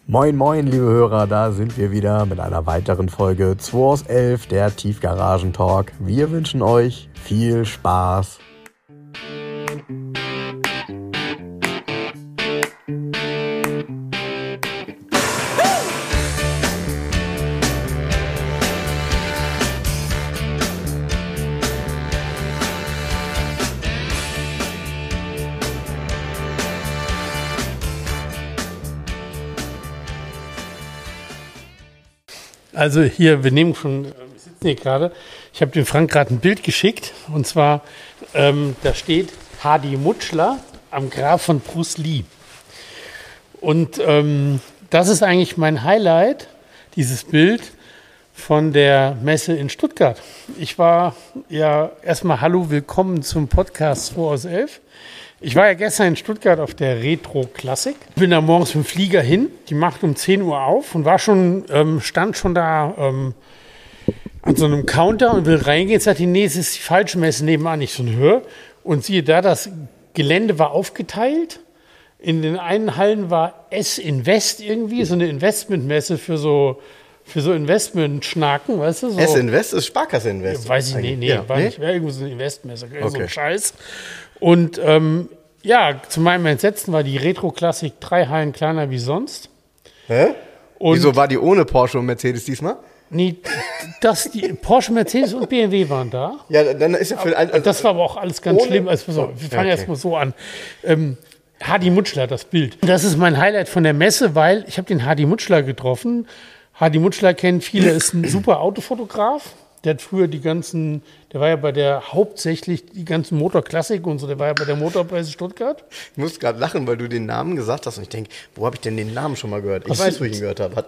Moin moin liebe Hörer, da sind wir wieder mit einer weiteren Folge 2 aus 11, der Tiefgaragen-Talk. Wir wünschen euch viel Spaß. Also hier, wir sitzen hier gerade, ich habe dem Frank gerade ein Bild geschickt und zwar, da steht Hardy Mutschler am Grab von Bruce Lee. Und das ist eigentlich mein Highlight, dieses Bild von der Messe in Stuttgart. Ich war ja erstmal hallo, willkommen zum Podcast 2 aus 11. Ich war ja gestern in Stuttgart auf der Retro Klassik. Bin da morgens mit dem Flieger hin. Die macht um 10 Uhr auf und stand schon da an so einem Counter und will reingehen. Sagt die, nee, es ist die falsche Messe nebenan. Ich so höre und siehe da, das Gelände war aufgeteilt. In den einen Hallen war S-Invest irgendwie, so eine Investmentmesse für so Investment-Schnaken, weißt du? So. S-Invest ist Sparkasse-Invest. Ja, weiß ich nicht, ja, war nicht. Wäre irgendwo so eine Investmesse, so ein Scheiß. Und zu meinem Entsetzen war die Retro-Klassik 3 Hallen kleiner wie sonst. Hä? Und wieso war die ohne Porsche und Mercedes diesmal? Nee, die Porsche, Mercedes und BMW waren da. Ja, dann ist ja für das war aber auch alles ganz schlimm. Also, wir fangen erst mal so an. Hardy Mutschler, das Bild. Das ist mein Highlight von der Messe, weil ich habe den Hardy Mutschler getroffen. Hardy Mutschler kennen viele, ist ein super Autofotograf. Der hat früher der war ja hauptsächlich die ganzen Motorklassik und so, der war ja bei der Motorpresse Stuttgart. Ich muss gerade lachen, weil du den Namen gesagt hast und ich denke, wo habe ich denn den Namen schon mal gehört? Ich weiß, wo ich ihn gehört habe.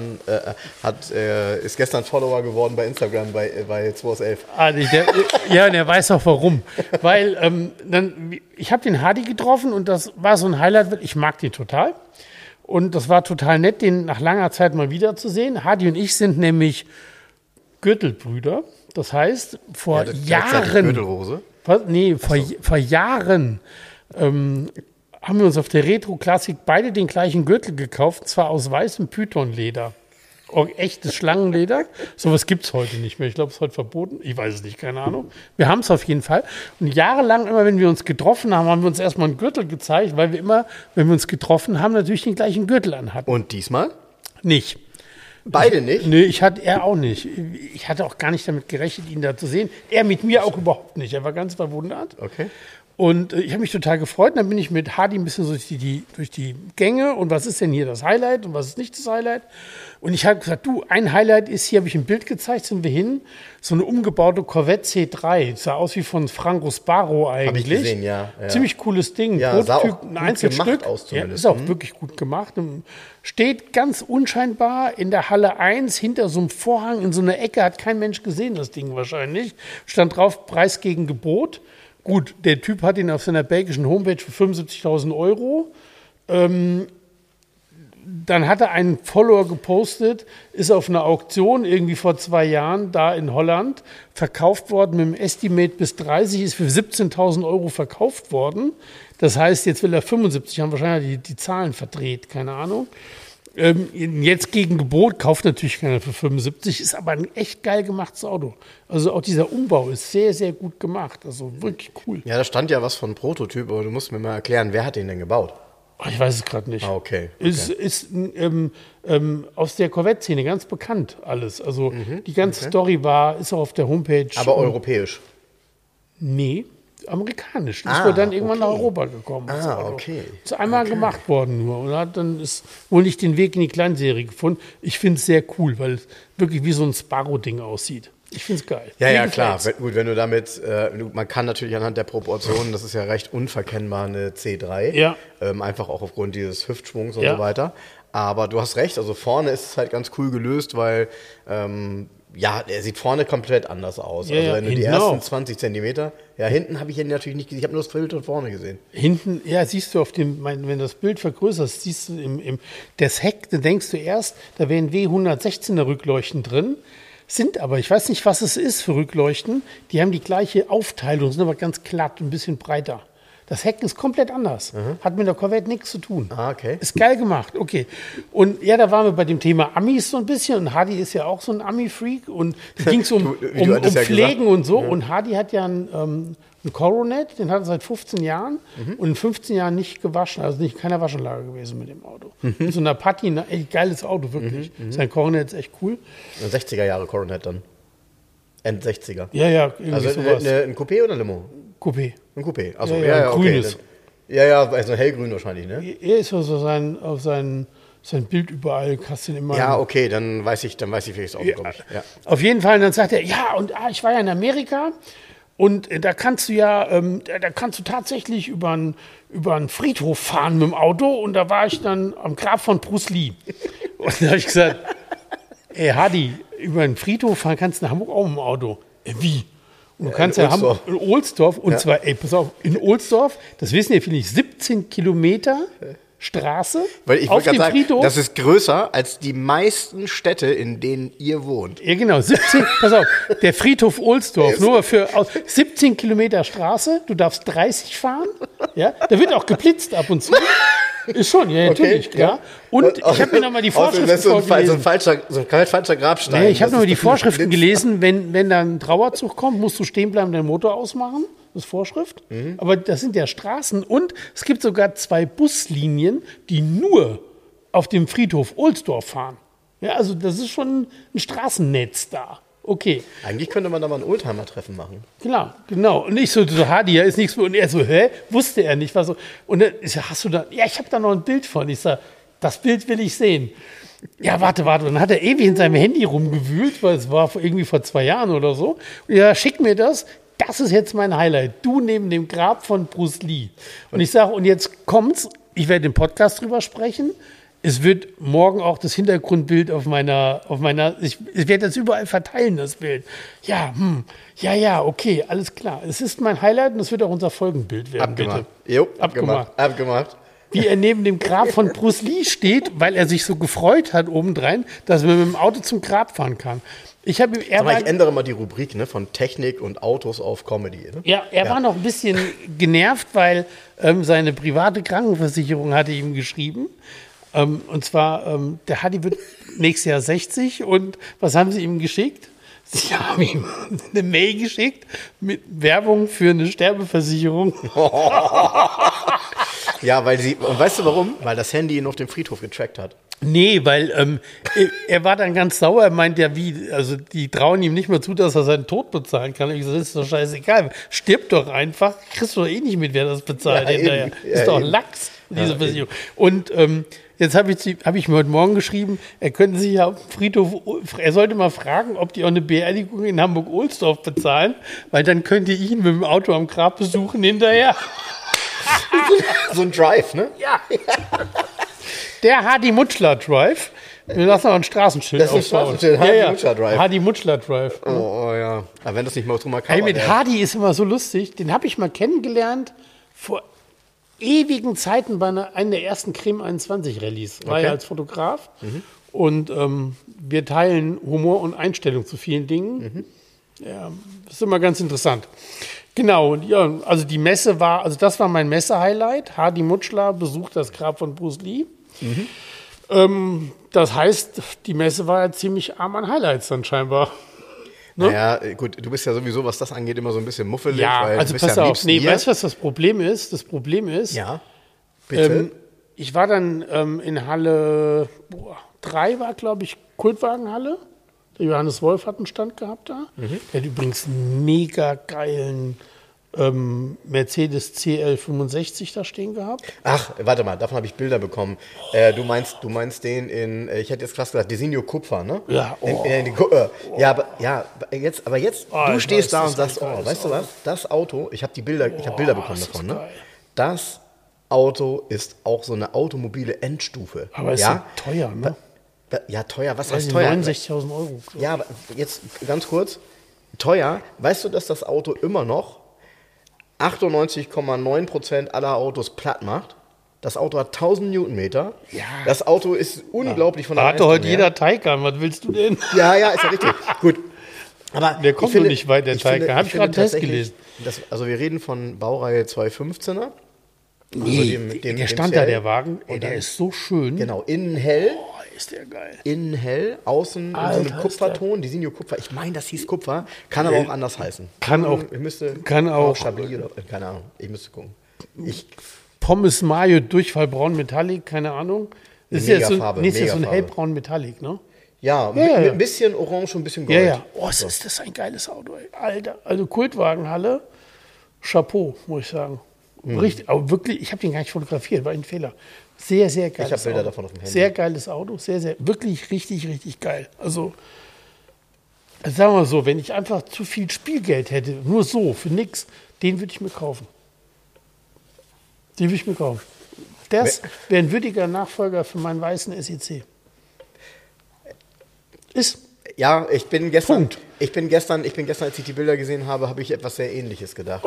Ist gestern Follower geworden bei Instagram bei 2 aus 11. Der weiß auch warum. Weil ich habe den Hardy getroffen und das war so ein Highlight, ich mag den total. Und das war total nett, den nach langer Zeit mal wiederzusehen. Hardy und ich sind nämlich Gürtelbrüder. Das heißt, vor Jahren. Gürtelrose? Vor Jahren haben wir uns auf der Retro-Klassik beide den gleichen Gürtel gekauft, und zwar aus weißem Pythonleder. Echtes Schlangenleder. Sowas gibt es heute nicht mehr. Ich glaube, es ist heute verboten. Ich weiß es nicht, keine Ahnung. Wir haben es auf jeden Fall. Und jahrelang, immer wenn wir uns getroffen haben, haben wir uns erstmal einen Gürtel gezeigt, weil wir immer, wenn wir uns getroffen haben, natürlich den gleichen Gürtel anhatten. Und diesmal? Nicht. Beide nicht? Nö, er auch nicht. Ich hatte auch gar nicht damit gerechnet, ihn da zu sehen. Er mit mir auch überhaupt nicht. Er war ganz verwundert. Okay. Und ich habe mich total gefreut. Und dann bin ich mit Hardy ein bisschen so durch die Gänge. Und was ist denn hier das Highlight und was ist nicht das Highlight? Und ich habe gesagt, ein Highlight ist, hier habe ich ein Bild gezeigt, sind wir hin, so eine umgebaute Corvette C3. Sah aus wie von Franco Sparro eigentlich. Habe ich gesehen, ja. Ziemlich cooles Ding. Ja, Prototyp, sah auch ein Einzelstück. Aus zumindest. Ja, ist auch wirklich gut gemacht. Steht ganz unscheinbar in der Halle 1 hinter so einem Vorhang in so einer Ecke. Hat kein Mensch gesehen, das Ding wahrscheinlich. Stand drauf, Preis gegen Gebot. Gut, der Typ hat ihn auf seiner belgischen Homepage für 75.000 Euro. Dann hat er einen Follower gepostet, ist auf einer Auktion irgendwie vor 2 Jahren da in Holland verkauft worden mit dem Estimate bis 30, ist für 17.000 Euro verkauft worden. Das heißt, jetzt will er 75, haben wahrscheinlich die Zahlen verdreht, keine Ahnung. Jetzt gegen Gebot, kauft natürlich keiner für 75, ist aber ein echt geil gemachtes Auto. Also auch dieser Umbau ist sehr, sehr gut gemacht, also wirklich cool. Ja, da stand ja was von Prototyp, aber du musst mir mal erklären, wer hat den denn gebaut? Ich weiß es gerade nicht. Ah, okay. Ist aus der Corvette-Szene ganz bekannt alles. Also die ganze Story ist auch auf der Homepage. Aber europäisch? Nee, amerikanisch. Ist wohl dann irgendwann nach Europa gekommen. Okay. Ist einmal gemacht worden nur und hat dann wohl nicht den Weg in die Kleinserie gefunden. Ich finde es sehr cool, weil es wirklich wie so ein Sparrow-Ding aussieht. Ich finde es geil. Ja, klar. Gut, wenn du damit, man kann natürlich anhand der Proportionen, das ist ja recht unverkennbar eine C3. Ja. Einfach auch aufgrund dieses Hüftschwungs und so weiter. Aber du hast recht, also vorne ist es halt ganz cool gelöst, weil, er sieht vorne komplett anders aus. Ja, also wenn du die ersten auch. 20 Zentimeter, hinten habe ich ihn natürlich nicht gesehen, ich habe nur das Bild von vorne gesehen. Hinten, siehst du wenn du das Bild vergrößerst, siehst du das Heck, dann denkst du erst, da wären W116er Rückleuchten drin. Sind aber, ich weiß nicht, was es ist für Rückleuchten, die haben die gleiche Aufteilung, sind aber ganz glatt, ein bisschen breiter. Das Heck ist komplett anders. Hat mit der Corvette nichts zu tun. Ah, okay. Ist geil gemacht, okay. Und ja, da waren wir bei dem Thema Amis so ein bisschen. Und Hardy ist ja auch so ein Ami-Freak. Und da ging es um Pflegen und so. Ja. Und Hardy hat ja einen Coronet, den hat er seit 15 Jahren. Und in 15 Jahren nicht gewaschen. Also nicht keiner Waschanlage gewesen mit dem Auto. So eine Patina, echt geiles Auto, wirklich. Sein Coronet ist echt cool. Ein 60er Jahre Coronet dann. End 60er. Ja, irgendwie also sowas. Ein Coupé oder ein Limo? Coupé. Ein Coupé. Also ja, grünes. Okay. Ja, also hellgrün wahrscheinlich, ne? Er ist so auf sein Bild überall, hast du ihn immer. Ja, okay, dann weiß ich welches Auto, glaube ich. Ja. Auf jeden Fall, dann sagt er, ja, und ich war ja in Amerika und da kannst du tatsächlich über einen Friedhof fahren mit dem Auto und da war ich dann am Grab von Bruce Lee. Und da habe ich gesagt, ey Hardy, über einen Friedhof fahren kannst du in Hamburg auch mit dem Auto. Wie? Und du kannst in Ohlsdorf, und zwar, ey, pass auf, in Ohlsdorf, das wissen ja viele nicht, 17 Kilometer Straße Weil ich auf dem sagen, Friedhof. Das ist größer als die meisten Städte, in denen ihr wohnt. Ja, genau, 17, pass auf, der Friedhof Ohlsdorf, nur für 17 Kilometer Straße, du darfst 30 fahren, ja, da wird auch geblitzt ab und zu. Ist schon, ja, natürlich, okay, klar. Ja. Und ich habe mir nochmal die Vorschriften vorgelesen. So ein falscher Grabstein. Ja, ich habe nochmal die Vorschriften gelesen, wenn da ein Trauerzug kommt, musst du stehen bleiben, deinen Motor ausmachen. Das ist Vorschrift. Aber das sind ja Straßen und es gibt sogar 2 Buslinien, die nur auf dem Friedhof Ohlsdorf fahren. Ja, also das ist schon ein Straßennetz da. Okay. Eigentlich könnte man da mal ein Oldtimer-Treffen machen. Klar, genau. Und ich so Hardy, ja, ist nichts mehr. Und er so, wusste er nicht. Was so. Und dann, ich sag, hast du da, ja, ich habe da noch ein Bild von. Ich sag, das Bild will ich sehen. Ja, warte. Und dann hat er ewig in seinem Handy rumgewühlt, weil es war irgendwie vor 2 Jahren oder so. Und ja, schick mir das. Das ist jetzt mein Highlight. Du neben dem Grab von Bruce Lee. Und ich sage, und jetzt kommt's. Ich werde im Podcast drüber sprechen. Es wird morgen auch das Hintergrundbild auf meiner, ich werde das überall verteilen, das Bild. Ja, okay, alles klar. Es ist mein Highlight und es wird auch unser Folgenbild werden, Abgemacht. bitte. Jo, abgemacht. Wie er neben dem Grab von Bruce Lee steht, weil er sich so gefreut hat obendrein, dass man mit dem Auto zum Grab fahren kann. Ich ändere mal die Rubrik, ne, von Technik und Autos auf Comedy. Ne? Ja, er war noch ein bisschen genervt, weil seine private Krankenversicherung hatte ihm geschrieben. Und zwar, der Hardy wird nächstes Jahr 60 und was haben sie ihm geschickt? Sie haben ihm eine Mail geschickt mit Werbung für eine Sterbeversicherung. Ja, und weißt du warum? Weil das Handy ihn auf dem Friedhof getrackt hat. Nee, weil er war dann ganz sauer. Er meint ja, also die trauen ihm nicht mehr zu, dass er seinen Tod bezahlen kann. Ich gesagt, das ist doch scheißegal. Stirb doch einfach. Kriegst du doch eh nicht mit, wer das bezahlt hinterher. Ist doch Lachs, diese Versicherung. Und jetzt habe ich mir heute Morgen geschrieben, er könnte sich ja auf dem Friedhof, er sollte mal fragen, ob die auch eine Beerdigung in Hamburg-Ohlsdorf bezahlen, weil dann könnte ich ihn mit dem Auto am Grab besuchen hinterher. So ein Drive, ne? Ja. Der Hardy Mutschler Drive. Wir lassen noch ein Straßenschild aufbauen. Das ist ein Straßenschild, Hardy Mutschler Drive. Hardy Mutschler Drive. Oh ja. Aber wenn das nicht mal drüber kann. Hey, mit Hardy ist immer so lustig. Den habe ich mal kennengelernt vor ewigen Zeiten bei einer der ersten Creme 21 Rallyes. War ja als Fotograf. Und wir teilen Humor und Einstellung zu vielen Dingen. Ja, das ist immer ganz interessant. Genau, und ja, also die Messe das war mein Messe-Highlight. Hardy Mutschler besucht das Grab von Bruce Lee. Das heißt, die Messe war ja ziemlich arm an Highlights dann scheinbar. Ne? Naja, gut, du bist ja sowieso, was das angeht, immer so ein bisschen muffelig. Ja, weil also pass auf, weißt du, was das Problem ist? Das Problem ist, ja, bitte. Ich war dann in Halle 3, war glaube ich Kultwagenhalle. Der Johannes Wolf hat einen Stand gehabt da. Der hat übrigens einen mega geilen Mercedes CL65 da stehen gehabt. Ach, warte mal, davon habe ich Bilder bekommen. Du meinst den ich hätte jetzt krass gesagt, Designo Kupfer, ne? Ja. Jetzt, du stehst da und sagst, weißt du was? Das Auto, ich habe Bilder bekommen davon, ne? Das Auto ist auch so eine automobile Endstufe. Aber ist ja teuer, ne? Ja, teuer, was heißt teuer? 69.000 €. Ja, aber jetzt ganz kurz, teuer, weißt du, dass das Auto immer noch 98,9% aller Autos platt macht? Das Auto hat 1000 Newtonmeter. Ja. Das Auto ist unglaublich von der Leistung. Hat heute jeder Taycan, was willst du denn? Ja, ist ja richtig. Gut. Aber der kommt noch nicht weit, der Taycan. Habe ich gerade Test gelesen. Also wir reden von Baureihe 215er. Nee, also der stand da, der Wagen. Der ist so schön. Genau, innen hell. Ist der geil. Innen hell, außen Alter, in so einem Kupferton, Designo Kupfer. Ich meine, das hieß Kupfer, kann aber auch anders heißen. Kann auch Chablis oder keine Ahnung, ich müsste gucken. Pommes Mayo Durchfallbraun Metallic, keine Ahnung. Das ist ja so ein hellbraun Metallic, ne? Ja, ein bisschen orange und ein bisschen gold. Ja. Oh, ist das ein geiles Auto, ey. Alter, also Kultwagenhalle, Chapeau, muss ich sagen. Richtig, aber wirklich, ich habe den gar nicht fotografiert, war ein Fehler. Sehr, sehr geiles Auto. Ich habe Bilder davon auf dem Handy. Sehr geiles Auto, wirklich richtig, richtig geil. Also sagen wir mal so, wenn ich einfach zu viel Spielgeld hätte, nur so, für nix, den würde ich mir kaufen. Das wäre ein würdiger Nachfolger für meinen weißen SEC. Ja, ich bin gestern, als ich die Bilder gesehen habe, habe ich etwas sehr Ähnliches gedacht.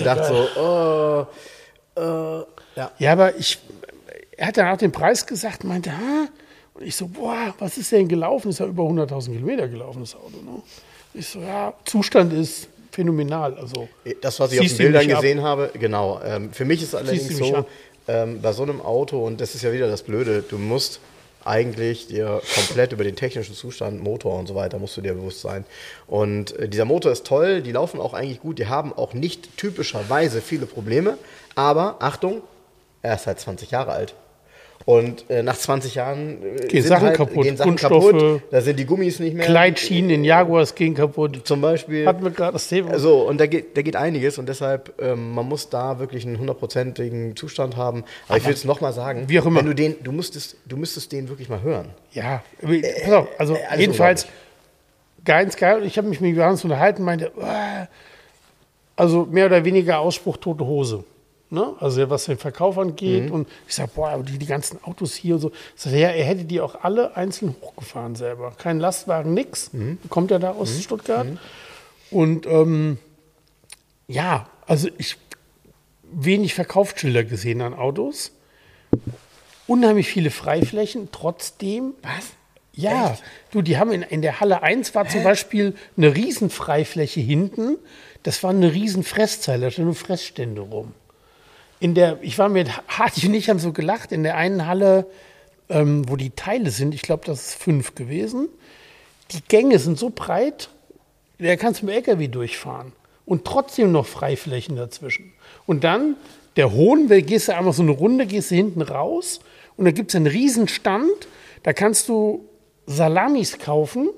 Ja, aber er hat dann auch den Preis gesagt, meinte, und ich so, boah, was ist denn gelaufen? Ist ja über 100.000 Kilometer gelaufen, das Auto. Ne? Ich so, ja, Zustand ist phänomenal. Also, das, was ich auf den Bildern gesehen habe, genau. Für mich ist allerdings so, bei so einem Auto, und das ist ja wieder das Blöde, du musst eigentlich dir komplett über den technischen Zustand, Motor und so weiter, musst du dir bewusst sein. Und dieser Motor ist toll, die laufen auch eigentlich gut, die haben auch nicht typischerweise viele Probleme, aber Achtung, er ist halt 20 Jahre alt. Und nach 20 Jahren gehen Sachen kaputt, da sind die Gummis nicht mehr. Gleitschienen in Jaguars gehen kaputt. Zum Beispiel. Hatten wir gerade das Thema. So, und da geht einiges und deshalb, man muss da wirklich einen 100%igen Zustand haben. Aber ich will es nochmal sagen, wie auch immer. Wenn du müsstest den wirklich mal hören. Ja, pass auf, also jedenfalls ganz geil. Ich habe mich mit Johannes unterhalten, meinte, also mehr oder weniger Ausspruch tote Hose. Ne? Also was den Verkauf angeht. Und ich sage, boah, die ganzen Autos hier und so. Ich sage, ja, er hätte die auch alle einzeln hochgefahren selber. Kein Lastwagen, nix. Kommt ja da aus Stuttgart. Und ja, also ich wenig Verkaufsschilder gesehen an Autos. Unheimlich viele Freiflächen. Trotzdem. Was? Ja, echt? Du, die haben in der Halle 1 war zum Beispiel eine riesen Freifläche hinten. Das war eine riesen Fresszeile, da standen Fressstände rum. Ich war mit Hardy und ich haben so gelacht, in der einen Halle, wo die Teile sind, ich glaube, das ist 5 gewesen, die Gänge sind so breit, da kannst du mit dem LKW durchfahren und trotzdem noch Freiflächen dazwischen. Und dann der Hohn, da gehst du einmal so eine Runde, gehst du hinten raus und da gibt es einen riesen Stand, da kannst du Salamis kaufen,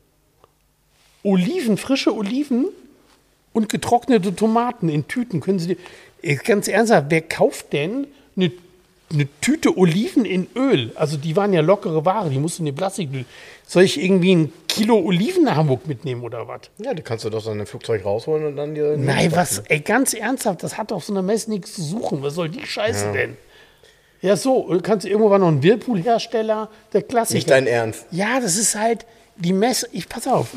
frische Oliven und getrocknete Tomaten in Tüten. Können Sie ganz ernsthaft, wer kauft denn eine Tüte Oliven in Öl? Also die waren ja lockere Ware, die musst du in die Plastiktüte. Soll ich irgendwie 1 Kilo Oliven nach Hamburg mitnehmen oder was? Ja, die kannst du doch dann im Flugzeug rausholen und dann dir... Nein, was? Ey, ganz ernsthaft, das hat auf so einer Messe nichts zu suchen. Was soll die Scheiße denn? Ja, so, kannst du irgendwo war noch ein Whirlpool-Hersteller, der Klassiker. Nicht dein Ernst. Ja, das ist halt die Messe. Pass auf,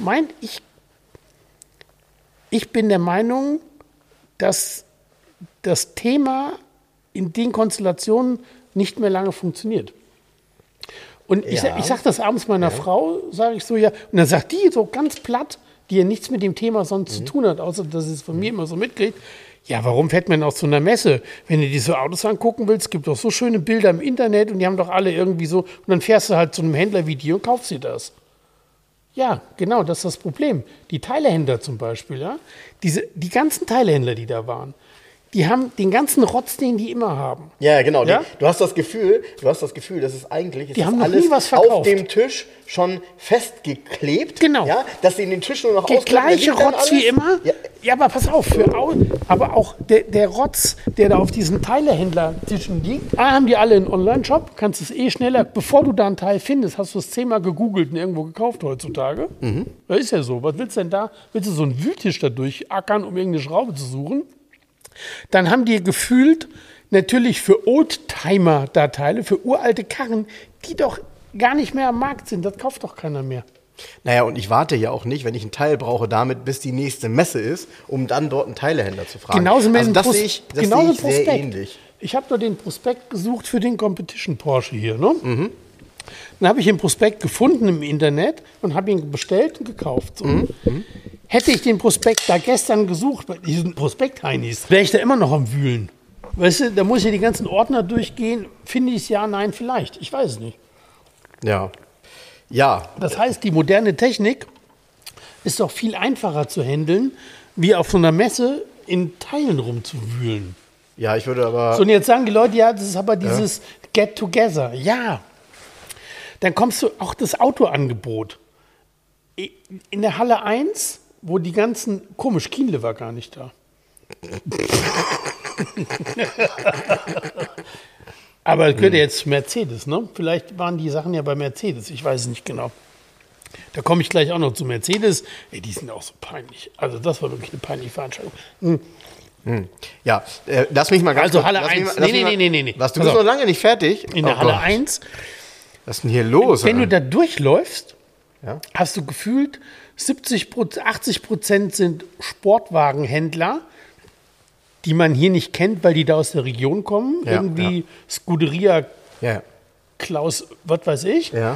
ich bin der Meinung, dass das Thema in den Konstellationen nicht mehr lange funktioniert. Und ich sage das abends meiner Frau, sage ich so, ja, und dann sagt die so ganz platt, die ja nichts mit dem Thema sonst zu tun hat, außer dass sie es von mir immer so mitkriegt, ja, warum fährt man auch zu einer Messe? Wenn du diese Autos angucken willst, gibt doch so schöne Bilder im Internet und die haben doch alle irgendwie so, und dann fährst du halt zu einem Händler wie die und kaufst dir das. Ja, genau, das ist das Problem. Die Teilehändler zum Beispiel, ja, die ganzen Teilehändler, die da waren, die haben den ganzen Rotz, den die immer haben. Ja, genau. Ja? Du hast das Gefühl, dass es eigentlich die haben alles nie was verkauft. Auf dem Tisch schon festgeklebt. Genau. Ja, dass sie in den Tisch nur noch der gleiche Rotz wie immer. Ja, aber pass auf, aber auch der Rotz, der da auf diesen Teilehändlertischen liegt, haben die alle einen Online-Shop, kannst es schneller, bevor du da ein Teil findest, hast du es 10-mal gegoogelt und irgendwo gekauft heutzutage. Das ist ja so. Was willst du denn da? Willst du so einen Wühltisch da durchackern, um irgendeine Schraube zu suchen? Dann haben die gefühlt natürlich für Oldtimer da Teile, für uralte Karren, die doch gar nicht mehr am Markt sind. Das kauft doch keiner mehr. Naja, und ich warte ja auch nicht, wenn ich ein Teil brauche, damit bis die nächste Messe ist, um dann dort einen Teilehändler zu fragen. Genauso mit also das sehe ich sehr ähnlich. Ich habe nur den Prospekt gesucht für den Competition Porsche hier. Ne? Dann habe ich den Prospekt gefunden im Internet und habe ihn bestellt und gekauft. So. Hätte ich den Prospekt da gestern gesucht, bei diesen Prospekt-Heinis, wäre ich da immer noch am Wühlen. Weißt du, da muss ich ja die ganzen Ordner durchgehen. Finde ich es ja, nein, vielleicht. Ich weiß es nicht. Ja. Ja. Das heißt, die moderne Technik ist doch viel einfacher zu handeln, wie auf so einer Messe in Teilen rumzuwühlen. Ja, ich würde aber... So, und jetzt sagen die Leute, ja, das ist aber dieses Get-Together. Ja. Dann kommst du auch das Autoangebot. In der Halle 1, wo die ganzen... Komisch, Kienle war gar nicht da. Aber es gehört ja jetzt zu Mercedes, ne? Vielleicht waren die Sachen ja bei Mercedes, ich weiß es nicht genau. Da komme ich gleich auch noch zu Mercedes. Ey, die sind auch so peinlich. Also das war wirklich eine peinliche Veranstaltung. Ja, lass mich mal ganz Also Halle 1. Nee. Was, du bist noch lange nicht fertig? In der Halle 1. Was ist denn hier los? Wenn du da durchläufst, Ja? hast du gefühlt 80% sind Sportwagenhändler, die man hier nicht kennt, weil die da aus der Region kommen. Ja, Irgendwie Scuderia Ja. Klaus, was weiß ich. Ja.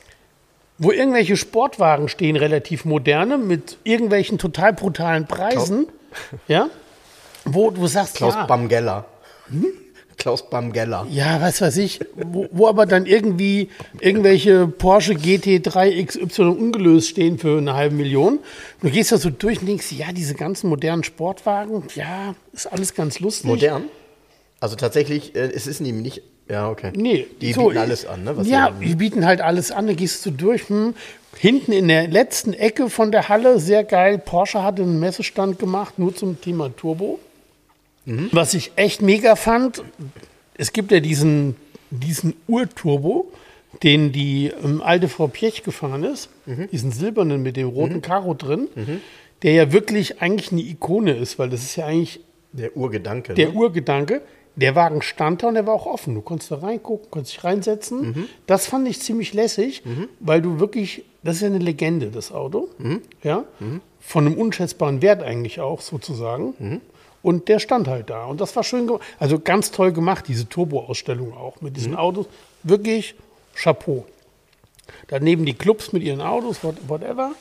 Wo irgendwelche Sportwagen stehen, relativ moderne, mit irgendwelchen total brutalen Preisen. Ja? Wo du sagst, Klaus ja. Bamgeller. Klaus Bamgeller. Ja, was weiß ich, wo aber dann irgendwie irgendwelche Porsche GT3 XY ungelöst stehen für 500.000. Du gehst da so durch und denkst, ja, diese ganzen modernen Sportwagen, ja, ist alles ganz lustig. Modern? Also tatsächlich, es ist nämlich nicht... Ja, okay. Nee, Die so, bieten alles an, ne? Was ja, sie- die bieten halt alles an, da gehst du durch. Hinten in der letzten Ecke von der Halle, sehr geil, Porsche hatte einen Messestand gemacht, nur zum Thema Turbo. Was ich echt mega fand, es gibt ja diesen Urturbo, den die alte Frau Piech gefahren ist, diesen silbernen mit dem roten Karo drin, der ja wirklich eigentlich eine Ikone ist, weil das ist ja eigentlich Der Urgedanke. der ne? Urgedanke. Der Wagen stand da und der war auch offen. Du konntest da reingucken, konntest dich reinsetzen. Das fand ich ziemlich lässig, weil du wirklich, das ist ja eine Legende, das Auto. Ja? Von einem unschätzbaren Wert eigentlich auch sozusagen. Und der stand halt da. Und das war schön gemacht. Also ganz toll gemacht, diese Turbo-Ausstellung auch mit diesen Autos. Wirklich Chapeau. Daneben die Clubs mit ihren Autos, whatever.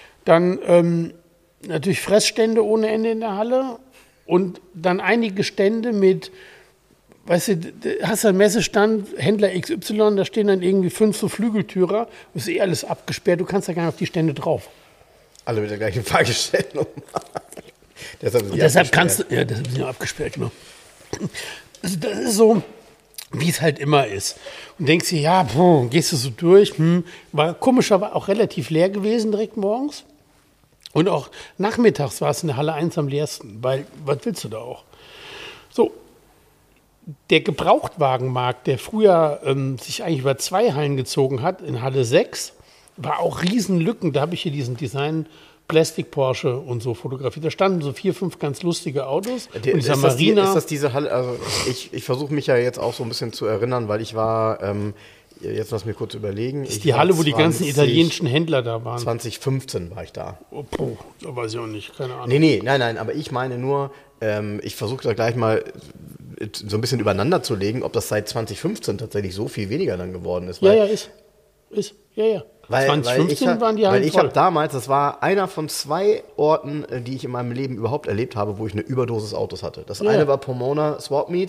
Dann natürlich Fressstände ohne Ende in der Halle. Und dann einige Stände mit, weißt du, hast du einen Messestand, Händler XY, da stehen dann irgendwie 5 so Flügeltürer. Das ist alles abgesperrt, du kannst da gar nicht auf die Stände drauf. Alle mit der gleichen Fragestellung. Deshalb sind die Deshalb abgesperrt. kannst du, ja, deshalb sind die abgesperrt, genau. Also das ist so, wie es halt immer ist. Und denkst dir, ja, gehst du so durch, war komisch, aber auch relativ leer gewesen direkt morgens. Und auch nachmittags war es in der Halle 1 am leersten, weil, was willst du da auch? So, der Gebrauchtwagenmarkt, der früher sich eigentlich über 2 Hallen gezogen hat, in Halle 6, war auch Riesenlücken. Da habe ich hier diesen Design Plastic Porsche und so fotografiert. Da standen so 4, 5 ganz lustige Autos. Und dieser Marina. Ist das diese Halle? Also ich versuche mich ja jetzt auch so ein bisschen zu erinnern, weil ich war, jetzt lass mich kurz überlegen. ist die Halle, wo die ganzen italienischen Händler da waren. 2015 war ich da. Oh, puh, da weiß ich auch nicht, keine Ahnung. Nein, aber ich meine nur, ich versuche da gleich mal so ein bisschen übereinander zu legen, ob das seit 2015 tatsächlich so viel weniger dann geworden ist. Ja, ist. Ja. Weil 2015 waren die Hallen Weil ich voll. habe damals, das war einer von 2 Orten, die ich in meinem Leben überhaupt erlebt habe, wo ich eine Überdosis Autos hatte. Das eine war Pomona Swap Meet,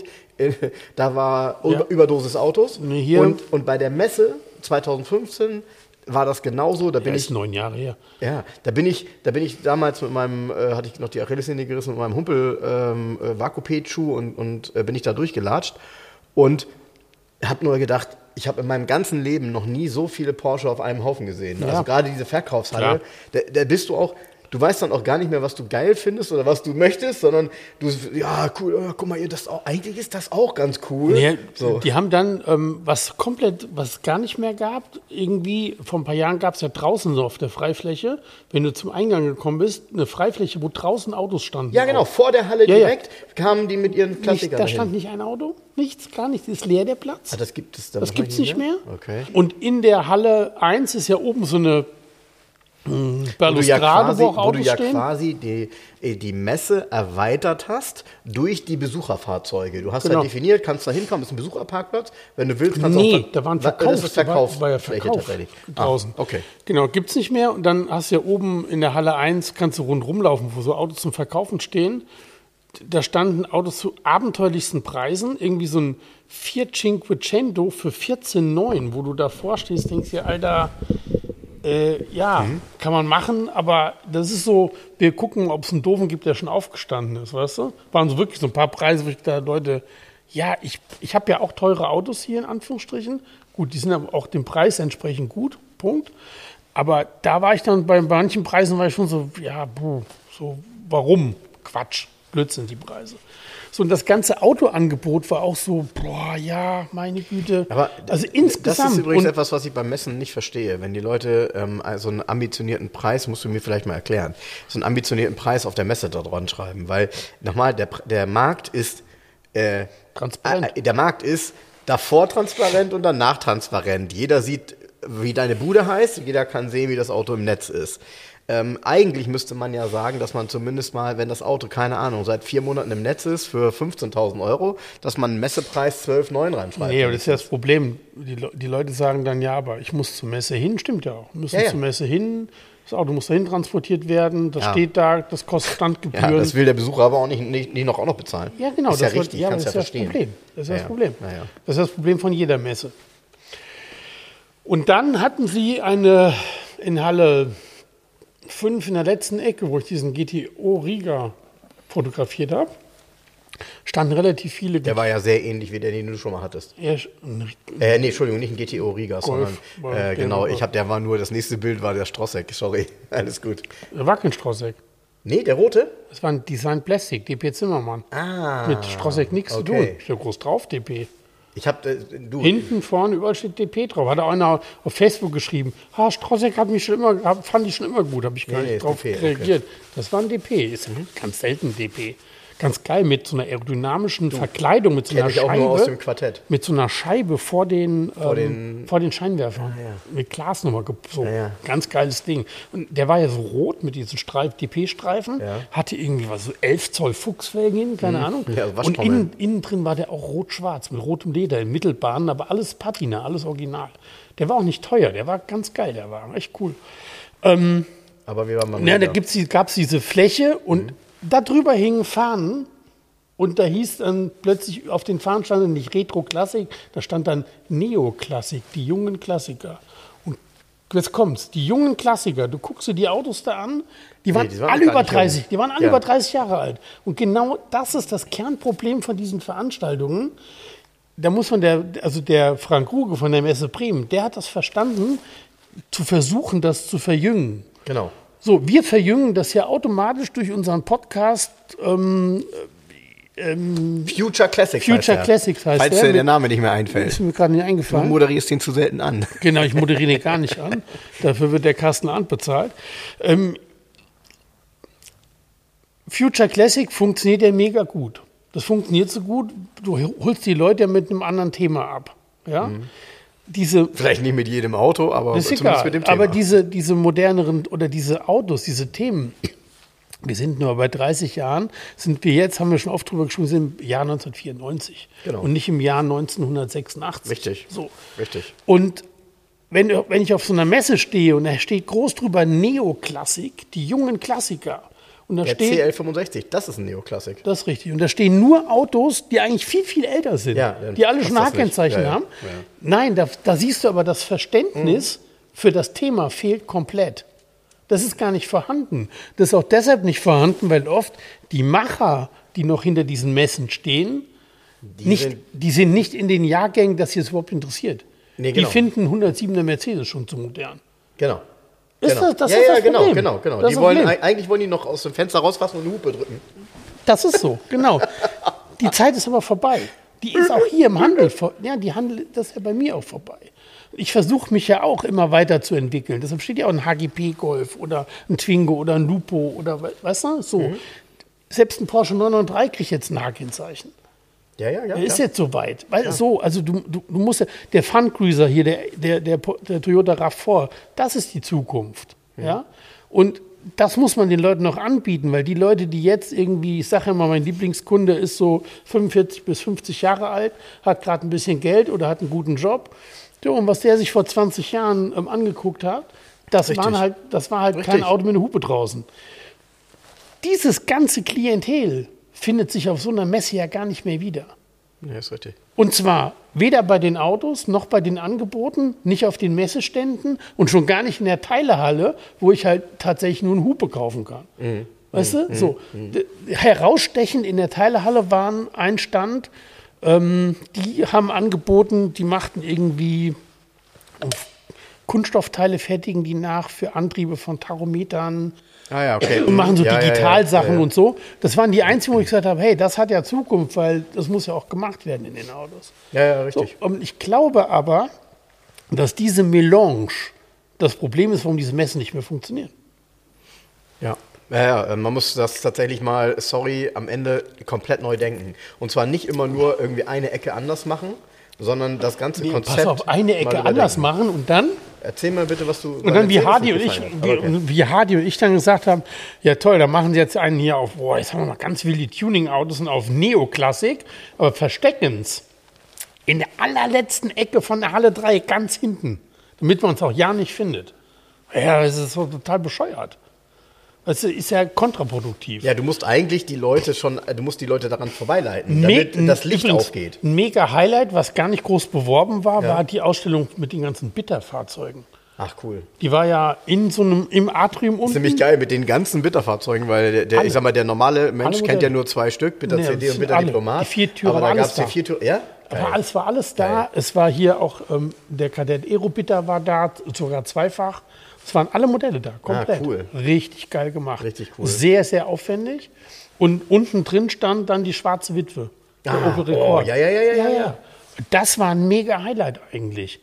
da war Überdosis Autos. Nee, hier- Und bei der Messe 2015 war das genauso. Da bin ist ich 9 Jahre her. Ja, da bin ich damals mit meinem, hatte ich noch die Achillessehne gerissen, mit meinem Humpel Vakupet-Schuh und bin ich da durchgelatscht und habe nur gedacht, ich habe in meinem ganzen Leben noch nie so viele Porsche auf einem Haufen gesehen. Ja. Also gerade diese Verkaufshalle, da bist du auch, du weißt dann auch gar nicht mehr, was du geil findest oder was du möchtest, sondern du, ja, cool, guck mal, eigentlich ist das auch ganz cool. Nee, So. die haben dann was gar nicht mehr gab. Irgendwie, vor ein paar Jahren gab es ja draußen so auf der Freifläche, wenn du zum Eingang gekommen bist, eine Freifläche, wo draußen Autos standen. Ja, genau, auch. vor der Halle Ja, ja. direkt kamen die mit ihren Nicht, Klassikern da hin. stand nicht ein Auto, nichts, gar nichts, ist leer der Platz. Das gibt es dann Das gibt es nicht mehr. Okay. Und in der Halle 1 ist ja oben so eine Balustrade, wo du ja quasi die Messe erweitert hast durch die Besucherfahrzeuge. Du hast halt definiert, kannst da hinkommen, ist ein Besucherparkplatz. Wenn du willst, kannst du auch... da waren Verkaufs. Das ist Verkauf. War ja Verkauf tatsächlich. Draußen. Okay. Genau, gibt es nicht mehr. Und dann hast du ja oben in der Halle 1, kannst du rundherum laufen, wo so Autos zum Verkaufen stehen. Da standen Autos zu abenteuerlichsten Preisen. Irgendwie so ein Fiat Cinquecento für 14,9, wo du davor stehst, denkst dir, Alter... kann man machen, aber das ist so, wir gucken, ob es einen Doofen gibt, der schon aufgestanden ist, weißt du? Waren so wirklich so ein paar Preise, wo ich da Leute, ich habe ja auch teure Autos hier in Anführungsstrichen, gut, die sind aber auch dem Preis entsprechend gut, Punkt, aber da war ich dann, bei manchen Preisen war ich schon so, so, warum? Quatsch, Blödsinn die Preise. So, und das ganze Autoangebot war auch so, meine Güte. Aber also insgesamt. Das ist übrigens etwas, was ich beim Messen nicht verstehe. Wenn die Leute so einen ambitionierten Preis, musst du mir vielleicht mal erklären, so einen ambitionierten Preis auf der Messe da dran schreiben. Weil, nochmal, der Markt ist transparent. Der Markt ist davor transparent und danach transparent. Jeder sieht, wie deine Bude heißt, jeder kann sehen, wie das Auto im Netz ist. Eigentlich müsste man ja sagen, dass man zumindest mal, wenn das Auto, keine Ahnung, seit 4 Monaten im Netz ist, für 15.000 €, dass man einen Messepreis 12,9 reinschreibt. Nee, aber das ist ja das Problem. Die Leute sagen dann, aber ich muss zur Messe hin, stimmt ja auch. Wir müssen zur Messe hin, das Auto muss dahin transportiert werden, das steht da, das kostet Standgebühren. Ja, das will der Besucher aber auch nicht noch bezahlen. Ja, genau. Das ist ja richtig, kannst ja verstehen. Das ist das Problem. Das ist das Problem von jeder Messe. Und dann hatten sie in Halle 5 in der letzten Ecke, wo ich diesen GTO Riga fotografiert habe, standen relativ viele... Der war ja sehr ähnlich wie der, den du schon mal hattest. Entschuldigung, nicht ein GTO Riga, sondern genau, der war nur, das nächste Bild war der Strossek, sorry, alles gut. Der war kein Strossek. Nee, der rote? Das war ein Design Plastic, DP Zimmermann. Mit Strossek nichts zu tun. Steht groß drauf, DP. Hinten, vorne, überall steht DP drauf. Hat auch einer auf Facebook geschrieben. Strossek fand ich schon immer gut, habe ich gar nicht drauf reagiert. Okay. Das war ein DP, ist ganz selten DP. Ganz geil, mit so einer aerodynamischen Verkleidung, mit so einer Scheibe. Auch nur aus dem Quartett. Mit so einer Scheibe vor den Scheinwerfern. Mit Glas nochmal. So. Ganz geiles Ding. Und der war ja so rot mit diesen DP-Streifen. Hatte irgendwie so 11 Zoll Fuchsfelgen hin, keine Ahnung. Ja, und innen drin war der auch rot-schwarz, mit rotem Leder, in Mittelbahnen, aber alles Patina, alles original. Der war auch nicht teuer, der war ganz geil, der war echt cool. Aber wie war man da gab es diese Fläche und da drüber hingen Fahnen und da hieß dann plötzlich, auf den Fahnen stand nicht Retro-Klassik, da stand dann Neo-Klassik, die jungen Klassiker. Und jetzt kommt's, die jungen Klassiker, du guckst dir die Autos da an, die waren alle über 30, die waren alle über 30 Jahre alt. Und genau das ist das Kernproblem von diesen Veranstaltungen. Da muss man der Frank Ruge von der Messe Bremen, der hat das verstanden, zu versuchen, das zu verjüngen. Genau. So, wir verjüngen das ja automatisch durch unseren Podcast. Future Classics heißt Falls dir der Name nicht mehr einfällt. Ist mir gerade nicht eingefallen. Du moderierst ihn zu selten an. Genau, ich moderiere ihn gar nicht an. Dafür wird der Carsten Arndt bezahlt. Future Classic funktioniert ja mega gut. Das funktioniert so gut, du holst die Leute ja mit einem anderen Thema ab. Ja? Vielleicht nicht mit jedem Auto, aber zumindest mit dem Thema. Aber diese moderneren oder diese Autos, diese Themen, wir sind nur bei 30 Jahren, haben wir schon oft drüber gesprochen, sind im Jahr 1994 und nicht im Jahr 1986. Richtig. So. Richtig. Und wenn ich auf so einer Messe stehe und da steht groß drüber Neoklassik, die jungen Klassiker. Und da der steht, CL65, das ist ein Neoklassik. Das ist richtig. Und da stehen nur Autos, die eigentlich viel, viel älter sind, die alle schon H-Kennzeichen haben. Ja. Nein, da siehst du aber, das Verständnis für das Thema fehlt komplett. Das ist gar nicht vorhanden. Das ist auch deshalb nicht vorhanden, weil oft die Macher, die noch hinter diesen Messen stehen, die sind nicht in den Jahrgängen, dass sie es überhaupt interessiert. Nee, genau. Die finden 107er Mercedes schon zu modern. Genau. Das ist das Problem. Genau. Eigentlich wollen die noch aus dem Fenster rausfassen und eine Hupe drücken. Das ist so, genau. Die Zeit ist aber vorbei. Die ist auch hier im Handel. Das ist ja bei mir auch vorbei. Ich versuche mich ja auch immer weiterzuentwickeln. Deshalb steht ja auch ein HGP-Golf oder ein Twingo oder ein Lupo oder, weißt du, so. Selbst ein Porsche 993 kriegt jetzt ein H-Kennzeichen. Ja. Ist jetzt soweit. Weil so, also du musst ja, der Fun Cruiser hier, der Toyota RAV4, das ist die Zukunft. Ja? Und das muss man den Leuten noch anbieten, weil die Leute, die jetzt irgendwie, ich sage immer, mein Lieblingskunde ist so 45 bis 50 Jahre alt, hat gerade ein bisschen Geld oder hat einen guten Job. Ja, und was der sich vor 20 Jahren angeguckt hat, das war halt kein Auto mit einer Hupe draußen. Dieses ganze Klientel findet sich auf so einer Messe ja gar nicht mehr wieder. Ja, ist richtig. Und zwar weder bei den Autos noch bei den Angeboten, nicht auf den Messeständen und schon gar nicht in der Teilehalle, wo ich halt tatsächlich nur eine Hupe kaufen kann. Weißt du? So. Herausstechend in der Teilehalle waren ein Stand, die haben angeboten, die machten irgendwie Kunststoffteile, fertigen die nach für Antriebe von Tachometern. Okay. Und machen so Digitalsachen und so. Das waren die einzigen, wo ich gesagt habe, hey, das hat ja Zukunft, weil das muss ja auch gemacht werden in den Autos. Ja, richtig. So, und ich glaube aber, dass diese Melange das Problem ist, warum diese Messen nicht mehr funktionieren. Ja. Man muss das tatsächlich mal, am Ende komplett neu denken. Und zwar nicht immer nur irgendwie eine Ecke anders machen, sondern das ganze Konzept. Pass auf, eine Ecke anders machen und dann. Erzähl mal bitte, was du. Und dann wie Hardy und ich dann gesagt haben, ja toll, da machen sie jetzt einen hier auf, jetzt haben wir noch ganz wilde Tuning-Autos und auf Neoklassik, aber verstecken's in der allerletzten Ecke von der Halle 3 ganz hinten, damit man uns auch ja nicht findet. Ja, das ist so total bescheuert. Das ist ja kontraproduktiv. Ja, du musst eigentlich die Leute daran vorbeileiten, damit das Licht aufgeht. Ein mega Highlight, was gar nicht groß beworben war, war die Ausstellung mit den ganzen Bitterfahrzeugen. Ach, cool. Die war ja in so einem, im Atrium unten. Das ist nämlich geil mit den ganzen Bitterfahrzeugen, weil ich sag mal, der normale Mensch kennt ja nur 2 Stück, Bitter CD und Bitter Diplomat. Die 4 Türen, aber da gab es die 4 Türen, ja? Aber es war alles da. Geil. Es war hier auch, der Kadett Aero Bitter war da, sogar zweifach. Es waren alle Modelle da, komplett. Cool. Richtig geil gemacht. Richtig cool. Sehr, sehr aufwendig. Und unten drin stand dann die Schwarze Witwe. Der Opel Rekord. Ja. Das war ein mega Highlight eigentlich.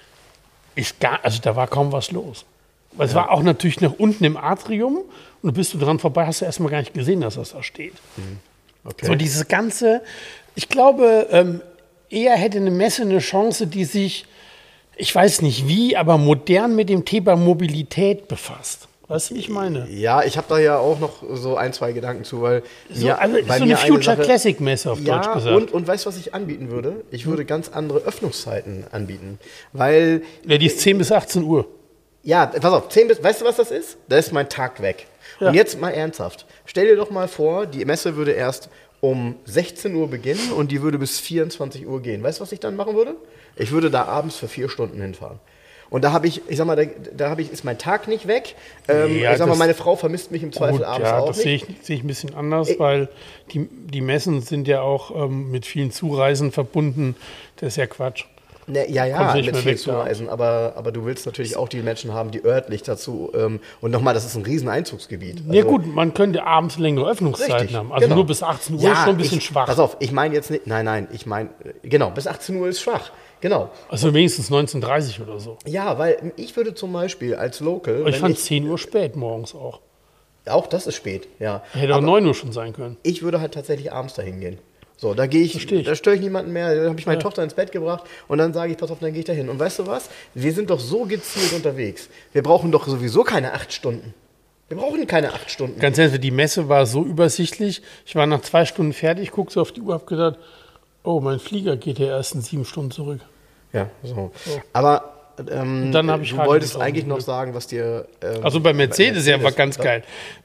Also da war kaum was los. Weil es war auch natürlich nach unten im Atrium und bist du dran vorbei, hast du erstmal gar nicht gesehen, dass das da steht. Okay. So dieses ganze, ich glaube, eher hätte eine Messe eine Chance, die sich, ich weiß nicht wie, aber modern mit dem Thema Mobilität befasst. Weißt du, wie ich meine? Ja, ich habe da ja auch noch so 1, 2 Gedanken zu, weil so eine Future Classic Messe auf Deutsch gesagt. Und weißt du, was ich anbieten würde? Ich würde ganz andere Öffnungszeiten anbieten, weil... Ja, die ist 10 bis 18 Uhr. Ja, pass auf, weißt du, was das ist? Da ist mein Tag weg. Ja. Und jetzt mal ernsthaft. Stell dir doch mal vor, die Messe würde erst um 16 Uhr beginnen und die würde bis 24 Uhr gehen. Weißt du, was ich dann machen würde? Ich würde da abends für 4 Stunden hinfahren. Und da habe ich sag mal, ist mein Tag nicht weg. Ich sag mal, meine Frau vermisst mich im Zweifel abends auch nicht. Ja, das sehe ich ein bisschen anders, weil die Messen sind ja auch mit vielen Zureisen verbunden. Das ist ja Quatsch. Ja, mit viel Zureisen, aber du willst natürlich auch die Menschen haben, die örtlich dazu, und nochmal, das ist ein riesen Einzugsgebiet. Ja gut, man könnte abends längere Öffnungszeiten haben, also nur bis 18 Uhr ist schon ein bisschen schwach. Pass auf, ich meine jetzt nicht, nein, ich meine, genau, bis 18 Uhr ist schwach, genau. Also wenigstens 19:30 oder so. Ja, weil ich würde zum Beispiel als Local... Aber ich fand 10 Uhr spät morgens auch. Auch das ist spät, ja. Hätte auch 9 Uhr schon sein können. Ich würde halt tatsächlich abends dahin gehen. So, da störe ich niemanden mehr, da habe ich meine Tochter ins Bett gebracht und dann sage ich, pass auf, dann gehe ich da hin. Und weißt du was? Wir sind doch so gezielt unterwegs. Wir brauchen doch sowieso keine 8 Stunden. Wir brauchen keine 8 Stunden. Ganz ehrlich, die Messe war so übersichtlich. Ich war nach 2 Stunden fertig, gucke so auf die Uhr, habe gedacht, oh, mein Flieger geht ja erst in 7 Stunden zurück. Ja, so. Aber dann du wolltest eigentlich noch sagen, was dir... also bei Mercedes ja war ganz geil.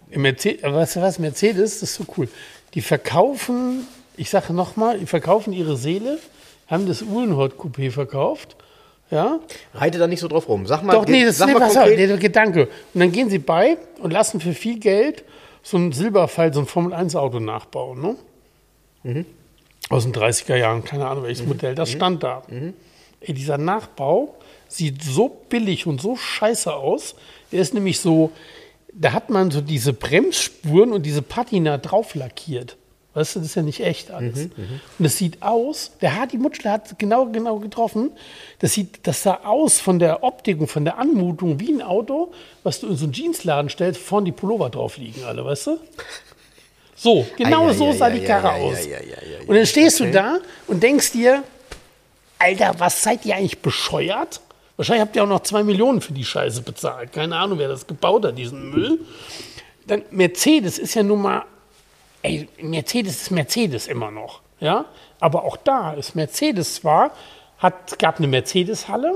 Weißt du was, Mercedes, das ist so cool. Die verkaufen... Ich sage nochmal, die verkaufen ihre Seele, haben das Uhlenhort-Coupé verkauft, ja. Reite da nicht so drauf rum. Sag mal, doch, nee, das ist der Gedanke. Und dann gehen sie bei und lassen für viel Geld so einen Silberpfeil, so ein Formel-1-Auto nachbauen, ne? Aus den 30er Jahren, keine Ahnung welches Modell, das stand da. Ey, dieser Nachbau sieht so billig und so scheiße aus. Der ist nämlich so, da hat man so diese Bremsspuren und diese Patina drauf lackiert. Weißt du, das ist ja nicht echt alles. Und es sieht aus, der Hardy Mutschler hat genau getroffen, das sah aus von der Optik und von der Anmutung wie ein Auto, was du in so einen Jeansladen stellst, vorne die Pullover drauf liegen alle, weißt du? So, genau so sah die Karre aus. Und dann stehst du da und denkst dir, Alter, was seid ihr eigentlich bescheuert? Wahrscheinlich habt ihr auch noch 2 Millionen für die Scheiße bezahlt. Keine Ahnung, wer das gebaut hat, diesen Müll. Dann Mercedes ist ja nun mal, Mercedes ist Mercedes immer noch. Ja? Aber auch da ist Mercedes zwar, gab eine Mercedes-Halle,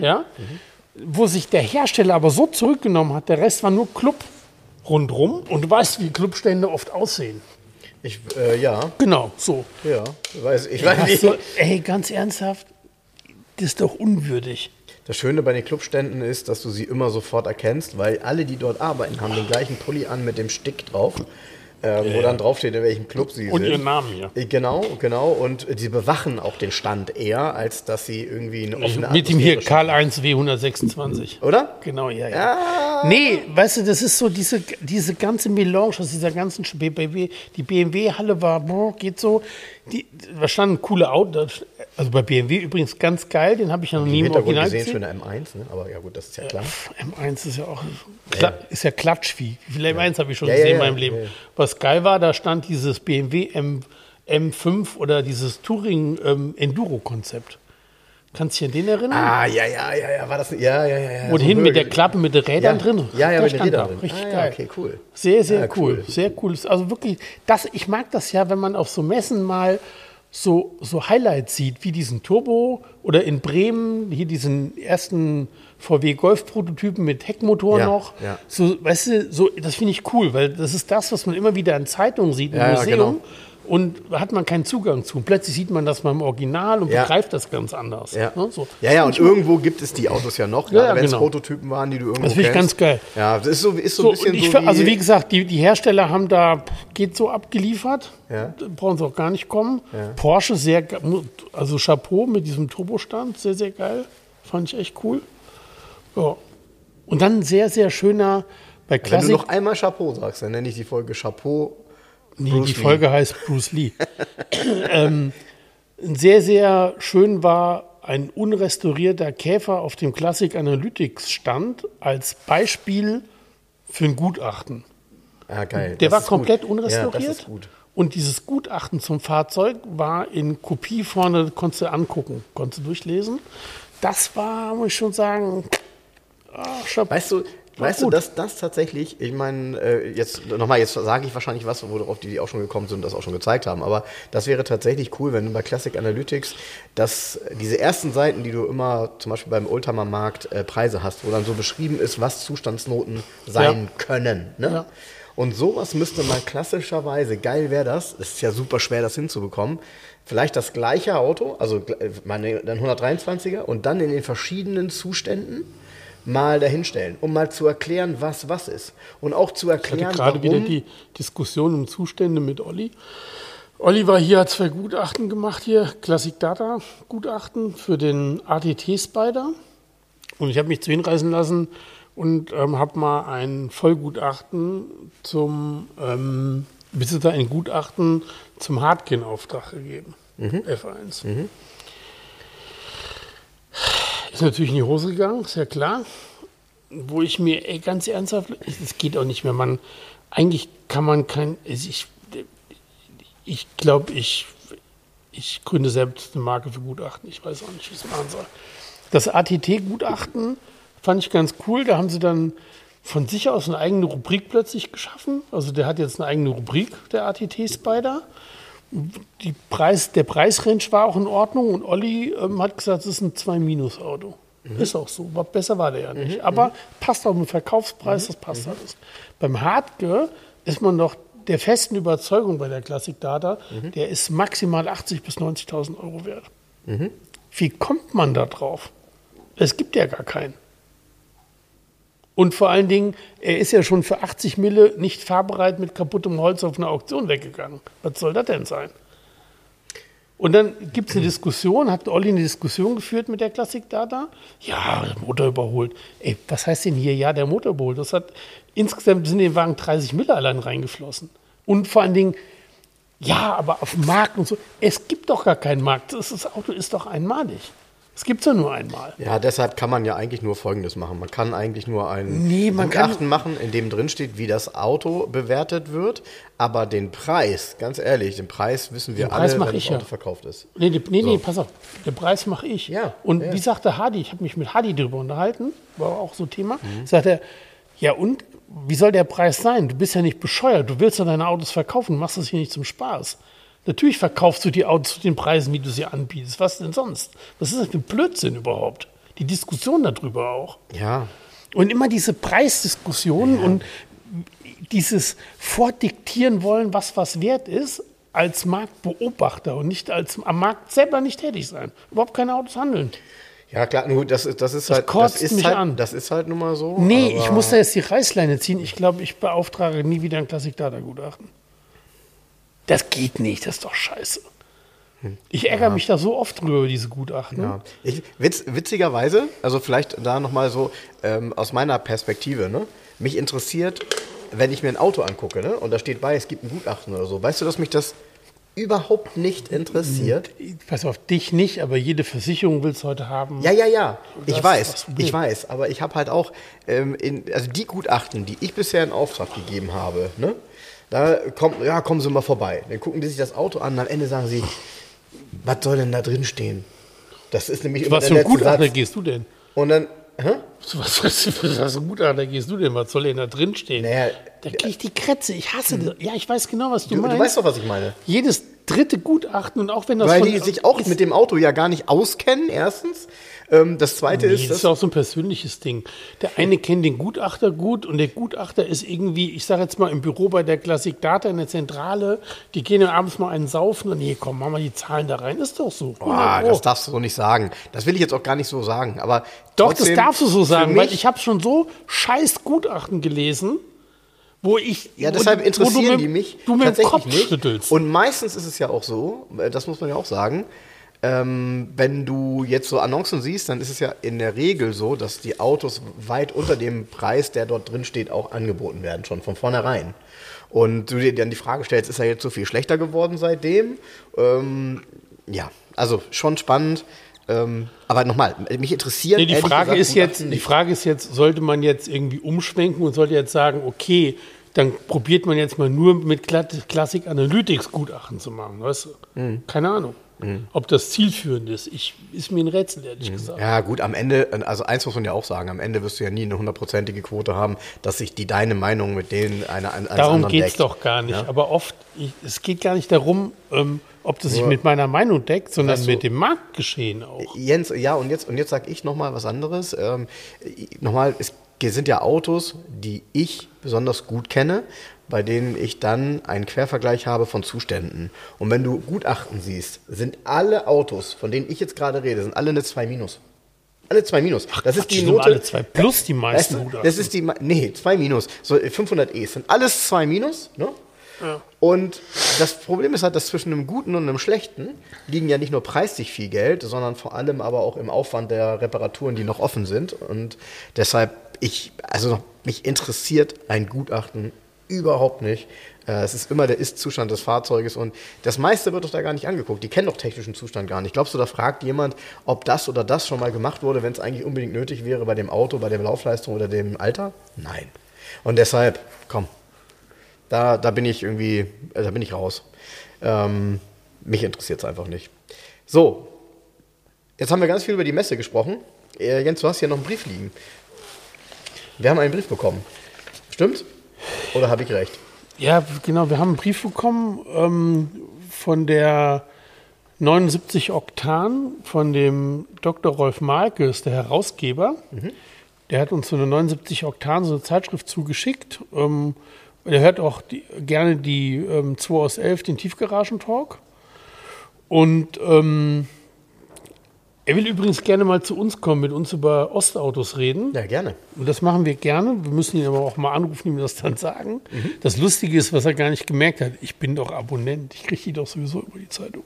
wo sich der Hersteller aber so zurückgenommen hat, der Rest war nur Club rundrum. Und du weißt, wie Clubstände oft aussehen. Ja. Genau, so. Ja, ich weiß nicht. So, ganz ernsthaft, das ist doch unwürdig. Das Schöne bei den Clubständen ist, dass du sie immer sofort erkennst, weil alle, die dort arbeiten, haben den gleichen Pulli an mit dem Stick drauf. Wo dann draufsteht, in welchem Club sie sind. Und ihren Namen hier. Genau. Und sie bewachen auch den Stand eher, als dass sie irgendwie eine offene mit dem hier Karl-1 W126. Oder? Genau, ja. Nee, weißt du, das ist so diese ganze Melange aus dieser ganzen BMW. Die BMW-Halle war, geht so. Da standen coole Autos. Also bei BMW übrigens ganz geil, den habe ich ja noch nie im Original gesehen. Schöne M1, ne? Aber ja gut, das ist ja klar. M1 ist ja auch ist ja Klatschvieh. Wie viele M1 habe ich schon gesehen in meinem Leben. Ja. Was geil war, da stand dieses BMW M5 oder dieses Touring Enduro-Konzept. Kannst du dich an den erinnern? Ja, war das? Ja. Und so hin mit der Klappe mit den Rädern drin. Ja, mit den Rädern drin. Richtig geil. Okay, cool. Sehr, sehr cool. Sehr cool. Also wirklich, ich mag das ja, wenn man auf so Messen mal so Highlights sieht, wie diesen Turbo oder in Bremen, hier diesen ersten VW Golf-Prototypen mit Heckmotor noch. Ja. So, weißt du, das finde ich cool, weil das ist das, was man immer wieder in Zeitungen sieht, im Museum. Genau. Und da hat man keinen Zugang zu. Und plötzlich sieht man das mal im Original und begreift das ganz anders. Ja, ne? So. Und irgendwo gibt es die Autos ja noch, wenn es Prototypen waren, die du irgendwo kennst. Das finde ich ganz geil. Ja, das ist so ein bisschen so also wie gesagt, die Hersteller haben da, geht so abgeliefert. Ja. Brauchen sie auch gar nicht kommen. Ja. Porsche, also Chapeau mit diesem Turbostand, sehr, sehr geil. Fand ich echt cool. Ja. Und dann sehr, sehr schöner bei Klassik. Wenn du noch einmal Chapeau sagst, dann nenne ich die Folge Chapeau. Nee, die Folge heißt Bruce Lee. Sehr, sehr schön war ein unrestaurierter Käfer auf dem Classic Analytics stand als Beispiel für ein Gutachten. Ah, geil. Der war komplett unrestauriert. Ja, das ist gut. Und dieses Gutachten zum Fahrzeug war in Kopie vorne, konntest du angucken, konntest du durchlesen. Das war, muss ich schon sagen, Weißt du, dass das tatsächlich, ich meine, jetzt sage ich wahrscheinlich was, worauf die auch schon gekommen sind und das auch schon gezeigt haben, aber das wäre tatsächlich cool, wenn du bei Classic Analytics, dass diese ersten Seiten, die du immer zum Beispiel beim Oldtimer-Markt Preise hast, wo dann so beschrieben ist, was Zustandsnoten sein können. Ne? Ja. Und sowas müsste man klassischerweise, geil wäre das ist ja super schwer, das hinzubekommen, vielleicht das gleiche Auto, also dann 123er und dann in den verschiedenen Zuständen mal dahinstellen, um mal zu erklären, was ist. Und auch zu erklären, ich hatte gerade wieder die Diskussion um Zustände mit Olli. Olli war hier, hat 2 Gutachten gemacht hier, Classic Data Gutachten für den ATT Spider. Und ich habe mich zu hinreißen lassen und habe mal ein Vollgutachten beziehungsweise ein Gutachten zum Hartgen-Auftrag gegeben. F1. Ist natürlich in die Hose gegangen, ist ja klar. Wo ich mir ganz ernsthaft, es geht auch nicht mehr, eigentlich kann man ich glaube, ich gründe selbst eine Marke für Gutachten, ich weiß auch nicht, wie ich es machen soll. Das ATT-Gutachten fand ich ganz cool, da haben sie dann von sich aus eine eigene Rubrik plötzlich geschaffen, also der hat jetzt eine eigene Rubrik, der ATT-Spider. Der Preisrange war auch in Ordnung und Olli hat gesagt, es ist ein 2-Auto. Ist auch so, besser war der ja nicht. Aber passt auch mit Verkaufspreis, das passt alles. Beim Hartge ist man doch der festen Überzeugung bei der Classic Data, der ist maximal 80.000 bis 90.000 Euro wert. Wie kommt man da drauf? Es gibt ja gar keinen. Und vor allen Dingen, er ist ja schon für 80 Mille nicht fahrbereit mit kaputtem Holz auf einer Auktion weggegangen. Was soll das denn sein? Und dann gibt es eine Diskussion, hat Olli eine Diskussion geführt mit der Classic Data? Ja, der Motor überholt. Ey, was heißt denn hier, ja, der Motor überholt? Insgesamt sind in den Wagen 30 Mille allein reingeflossen. Und vor allen Dingen, ja, aber auf dem Markt und so, es gibt doch gar keinen Markt. Das Auto ist doch einmalig. Das gibt es ja nur einmal. Ja, deshalb kann man ja eigentlich nur Folgendes machen. Man kann eigentlich nur ein Gutachten machen, in dem drin steht, wie das Auto bewertet wird. Aber den Preis, ganz ehrlich, den Preis wissen wir alle, wenn das Auto verkauft ist. Nee, pass auf. Den Preis mache ich. Ja, und wie sagte Hadi, ich habe mich mit Hadi darüber unterhalten, war auch so Thema, sagt er, ja und, wie soll der Preis sein? Du bist ja nicht bescheuert, du willst ja deine Autos verkaufen, du machst das hier nicht zum Spaß. Natürlich verkaufst du die Autos zu den Preisen, wie du sie anbietest. Was denn sonst? Was ist das für ein Blödsinn überhaupt? Die Diskussion darüber auch. Ja. Und immer diese Preisdiskussionen und dieses Vordiktieren wollen, was wert ist, als Marktbeobachter und nicht als am Markt selber nicht tätig sein. Überhaupt keine Autos handeln. Ja, klar, nur das ist halt nun mal so. Nee, ich muss da jetzt die Reißleine ziehen. Ich glaube, ich beauftrage nie wieder ein Classic-Data-Gutachten. Das geht nicht, das ist doch scheiße. Ich ärgere mich da so oft drüber, über diese Gutachten. Ja. Witzigerweise, also vielleicht da nochmal so aus meiner Perspektive, ne? Mich interessiert, wenn ich mir ein Auto angucke, ne? Und da steht bei, es gibt ein Gutachten oder so. Weißt du, dass mich das überhaupt nicht interessiert? Pass auf, dich nicht, aber jede Versicherung will es heute haben. Ja. Ich weiß. Aber ich habe halt auch, also die Gutachten, die ich bisher in Auftrag gegeben habe, ne? Da kommen Sie mal vorbei. Dann gucken die sich das Auto an und am Ende sagen sie, was soll denn da drin stehen? Das ist nämlich was für ein Gutachter gehst du denn? Und dann, Was für ein Gutachter gehst du denn? Was soll denn da drin stehen? Naja, da krieg ich die Krätze. Ich hasse das. Ja, ich weiß genau, was du meinst. Du weißt doch, was ich meine. Jedes dritte Gutachten und auch wenn das weil die sich auch mit dem Auto ja gar nicht auskennen, erstens. Das Zweite ist... Das ist auch so ein persönliches Ding. Der eine kennt den Gutachter gut und der Gutachter ist irgendwie, ich sage jetzt mal, im Büro bei der Classic Data in der Zentrale, die gehen dann abends mal einen saufen und nee, komm, machen wir die Zahlen da rein. Ist doch so. Das darfst du so nicht sagen. Das will ich jetzt auch gar nicht so sagen. Aber doch, das darfst du so sagen, weil ich habe schon so scheiß Gutachten gelesen, wo ich... Ja, deshalb interessieren die mich du mir tatsächlich den Kopf nicht. schüttelst. Und meistens ist es ja auch so, das muss man ja auch sagen, wenn du jetzt so Annoncen siehst, dann ist es ja in der Regel so, dass die Autos weit unter dem Preis, der dort drin steht, auch angeboten werden, schon von vornherein. Und du dir dann die Frage stellst, ist er jetzt so viel schlechter geworden seitdem? Ja, also schon spannend. Aber nochmal, mich interessiert die Frage ist jetzt, sollte man jetzt irgendwie umschwenken und sollte jetzt sagen, okay, dann probiert man jetzt mal nur mit Classic Analytics Gutachten zu machen, weißt du? Keine Ahnung. Ob das zielführend ist, ist mir ein Rätsel, ehrlich gesagt. Ja gut, am Ende, also eins muss man ja auch sagen, am Ende wirst du ja nie eine 100%ige Quote haben, dass sich deine Meinung mit denen eines anderen deckt. Darum geht es doch gar nicht, ja? Aber oft, es geht gar nicht darum, ob das sich mit meiner Meinung deckt, sondern mit dem Marktgeschehen auch. Jens, ja, und jetzt sage ich nochmal was anderes. Es sind ja Autos, die ich besonders gut kenne, bei denen ich dann einen Quervergleich habe von Zuständen. Und wenn du Gutachten siehst, sind alle Autos, von denen ich jetzt gerade rede, sind alle eine 2-. Alle 2-. Das ist die Note. Alle 2 plus die meisten Gutachten. Das ist 2-. So 500e sind alles 2-, ne? Ja. Und das Problem ist halt, dass zwischen einem guten und einem schlechten liegen ja nicht nur preislich viel Geld, sondern vor allem aber auch im Aufwand der Reparaturen, die noch offen sind. Und deshalb, mich interessiert ein Gutachten überhaupt nicht. Es ist immer der Ist-Zustand des Fahrzeuges und das meiste wird doch da gar nicht angeguckt. Die kennen doch technischen Zustand gar nicht. Glaubst du, da fragt jemand, ob das oder das schon mal gemacht wurde, wenn es eigentlich unbedingt nötig wäre bei dem Auto, bei der Laufleistung oder dem Alter? Nein. Und deshalb, komm, da bin ich raus. Mich interessiert es einfach nicht. So, jetzt haben wir ganz viel über die Messe gesprochen. Jens, du hast hier noch einen Brief liegen. Wir haben einen Brief bekommen. Stimmt's? Oder habe ich recht? Ja, genau. Wir haben einen Brief bekommen von der 79 Oktan, von dem Dr. Rolf Malkes, der Herausgeber. Der hat uns so eine 79 Oktan, so eine Zeitschrift zugeschickt. Er hört auch gerne die 2 aus 11, den Tiefgaragentalk. Und er will übrigens gerne mal zu uns kommen, mit uns über Ostautos reden. Ja, gerne. Und das machen wir gerne. Wir müssen ihn aber auch mal anrufen, ihm das dann sagen. Das Lustige ist, was er gar nicht gemerkt hat. Ich bin doch Abonnent. Ich kriege die doch sowieso über die Zeitung.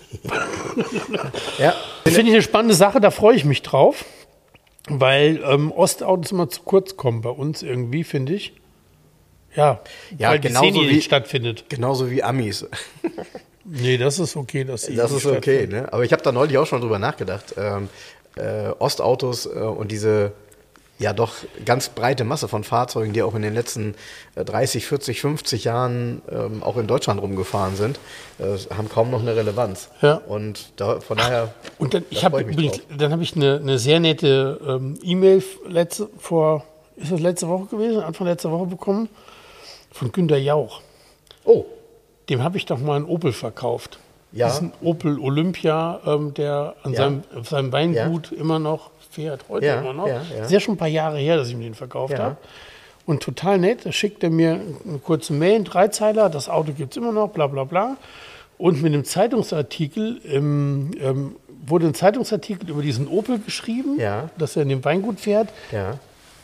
Ja. Das finde ich eine spannende Sache. Da freue ich mich drauf. Weil Ostautos immer zu kurz kommen bei uns irgendwie, finde ich. Ja, weil die Szene nicht stattfindet. Genauso wie Amis. Nee, das ist okay. Das ist okay, ne? Aber ich habe da neulich auch schon drüber nachgedacht. Ostautos und diese ja doch ganz breite Masse von Fahrzeugen, die auch in den letzten 30, 40, 50 Jahren auch in Deutschland rumgefahren sind, haben kaum noch eine Relevanz. Ja. Und von daher. Und dann habe ich eine sehr nette E-Mail letzte Woche gewesen, Anfang letzter Woche bekommen, von Günter Jauch. Oh. Dem habe ich doch mal einen Opel verkauft. Ja. Das ist ein Opel Olympia, der an seinem Weingut immer noch fährt, heute immer noch. Ja. Das ist ja schon ein paar Jahre her, dass ich mir den verkauft habe. Und total nett, da schickt er mir eine kurze Mail, einen Dreizeiler, das Auto gibt es immer noch, bla bla bla. Und mit einem Zeitungsartikel, wurde ein Zeitungsartikel über diesen Opel geschrieben, dass er in dem Weingut fährt. Ja.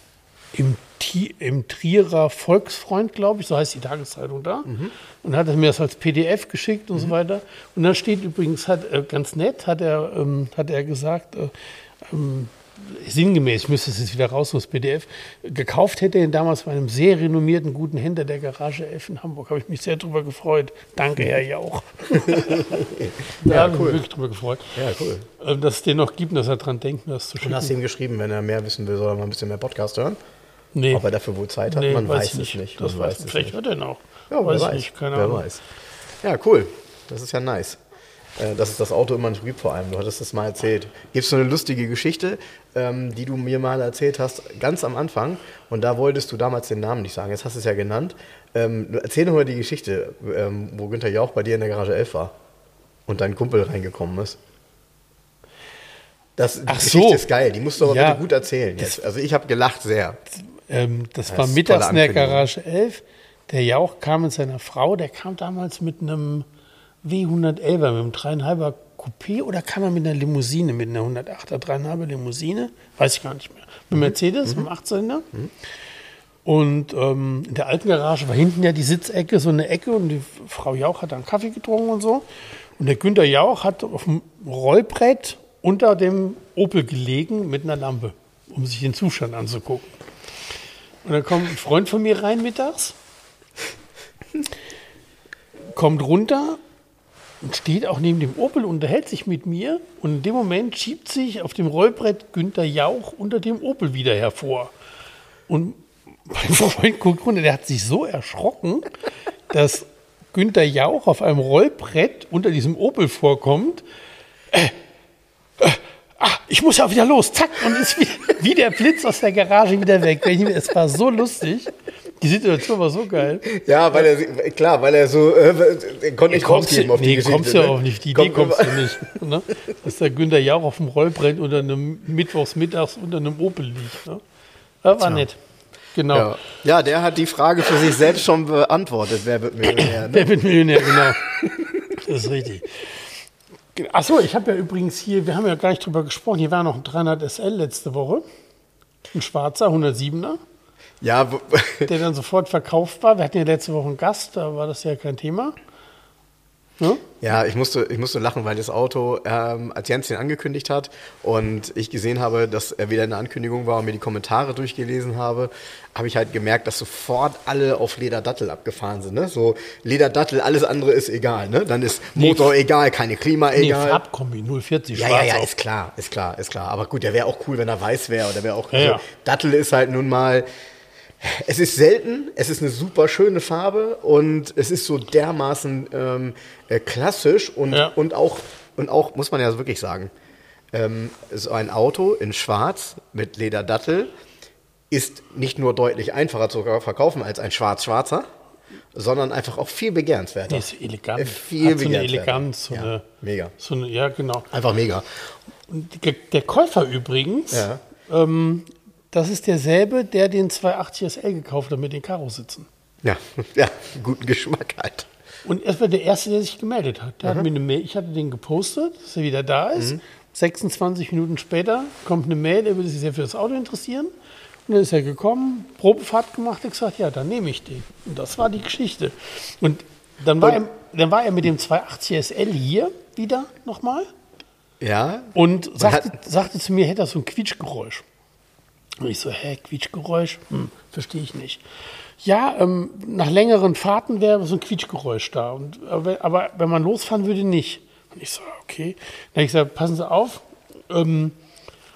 Im Trierer Volksfreund, glaube ich, so heißt die Tageszeitung da. Und hat er mir das als PDF geschickt und so weiter. Und dann steht übrigens, ganz nett, hat er gesagt, sinngemäß, ich müsste es jetzt wieder raus aus PDF, gekauft hätte er ihn damals bei einem sehr renommierten, guten Händler der Garage 11 in Hamburg. Habe ich mich sehr drüber gefreut. Danke, Herr Jauch. Ja, cool. Wirklich drüber gefreut. Ja, cool. Dass es den noch gibt, dass er dran denkt, das zu schicken. Und hast du ihm geschrieben, wenn er mehr wissen will, soll er mal ein bisschen mehr Podcast hören? Nee. Ob er dafür wohl Zeit hat? Man weiß es nicht. Das weiß es vielleicht hört er noch. Ja, wer weiß. Nicht, keine Ahnung. Wer weiß. Ja, cool. Das ist ja nice. Dass es das Auto immer nicht gibt vor allem. Du hattest das mal erzählt. Gibt es so eine lustige Geschichte, die du mir mal erzählt hast, ganz am Anfang. Und da wolltest du damals den Namen nicht sagen. Jetzt hast du es ja genannt. Erzähl doch mal die Geschichte, wo Günter Jauch bei dir in der Garage 11 war und dein Kumpel reingekommen ist. Die Geschichte ist geil. Die musst du aber bitte gut erzählen jetzt. Also ich habe gelacht sehr. Das war mittags in der Garage 11. Der Jauch kam mit seiner Frau. Der kam damals mit einem W111, mit einem 3,5er Coupé, oder kam er mit einer Limousine, mit einer 108er 3,5er Limousine? Weiß ich gar nicht mehr. Mit Mercedes, mit einem 8-Zylinder. Und in der alten Garage war hinten ja die Sitzecke, so eine Ecke, und die Frau Jauch hat dann Kaffee getrunken und so. Und der Günter Jauch hat auf dem Rollbrett unter dem Opel gelegen mit einer Lampe, um sich den Zustand anzugucken. Und dann kommt ein Freund von mir rein mittags, kommt runter und steht auch neben dem Opel, unterhält sich mit mir, und in dem Moment schiebt sich auf dem Rollbrett Günter Jauch unter dem Opel wieder hervor. Und mein Freund guckt runter, der hat sich so erschrocken, dass Günter Jauch auf einem Rollbrett unter diesem Opel vorkommt. Ich muss ja wieder los, zack, und ist wie der Blitz aus der Garage wieder weg. Es war so lustig. Die Situation war so geil. Ja, weil er so, konnte nicht rausgeben auf die Geschichte. Kommst du ja auch nicht, die Idee kommst du nicht. Ne? Dass der Günter Jauch auf dem Rollbrett unter einem mittags unter einem Opel liegt. Ne? Das war nett. Genau. Ja, der hat die Frage für sich selbst schon beantwortet. Wer wird Millionär? Ne? Wer wird Millionär, genau. Das ist richtig. Achso, ich habe ja übrigens hier, wir haben ja gar nicht drüber gesprochen, hier war noch ein 300 SL letzte Woche. Ein schwarzer, 107er. Ja, der dann sofort verkauft war. Wir hatten ja letzte Woche einen Gast, da war das ja kein Thema. Ja, ich musste lachen, weil das Auto, als Jens den angekündigt hat und ich gesehen habe, dass er wieder in der Ankündigung war und mir die Kommentare durchgelesen habe ich halt gemerkt, dass sofort alle auf Lederdattel abgefahren sind. Ne? So Lederdattel, alles andere ist egal. Ne? Dann ist Motor egal, keine Klima egal. Farbkombi, 040 schwarz. Ja, ist klar. Aber gut, der wäre auch cool, wenn er weiß wäre. Oder wäre auch so. Dattel ist halt nun mal... Es ist selten, es ist eine super schöne Farbe und es ist so dermaßen klassisch und auch, muss man ja wirklich sagen, so ein Auto in Schwarz mit Lederdattel ist nicht nur deutlich einfacher zu verkaufen als ein Schwarz-Schwarzer, sondern einfach auch viel begehrenswerter. Das ist elegant. Viel hat so eine Eleganz. Mega. Ja, genau. Einfach mega. Und der Käufer übrigens... das ist derselbe, der den 280 SL gekauft hat mit den Karo-Sitzen. Ja, guten Geschmack halt. Und er war der Erste, der sich gemeldet hat. Der hat mir eine Mail, ich hatte den gepostet, dass er wieder da ist. 26 Minuten später kommt eine Mail, er würde sich sehr für das Auto interessieren. Und dann ist er gekommen, Probefahrt gemacht, und gesagt, ja, dann nehme ich den. Und das war die Geschichte. Und dann war er mit dem 280 SL hier wieder nochmal. Ja. Und sagte zu mir, hätte er so ein Quietschgeräusch. Und ich so, Quietschgeräusch? Verstehe ich nicht. Ja, nach längeren Fahrten wäre so ein Quietschgeräusch da. Aber wenn man losfahren würde, nicht. Und ich so, okay. Dann habe ich gesagt, passen Sie auf,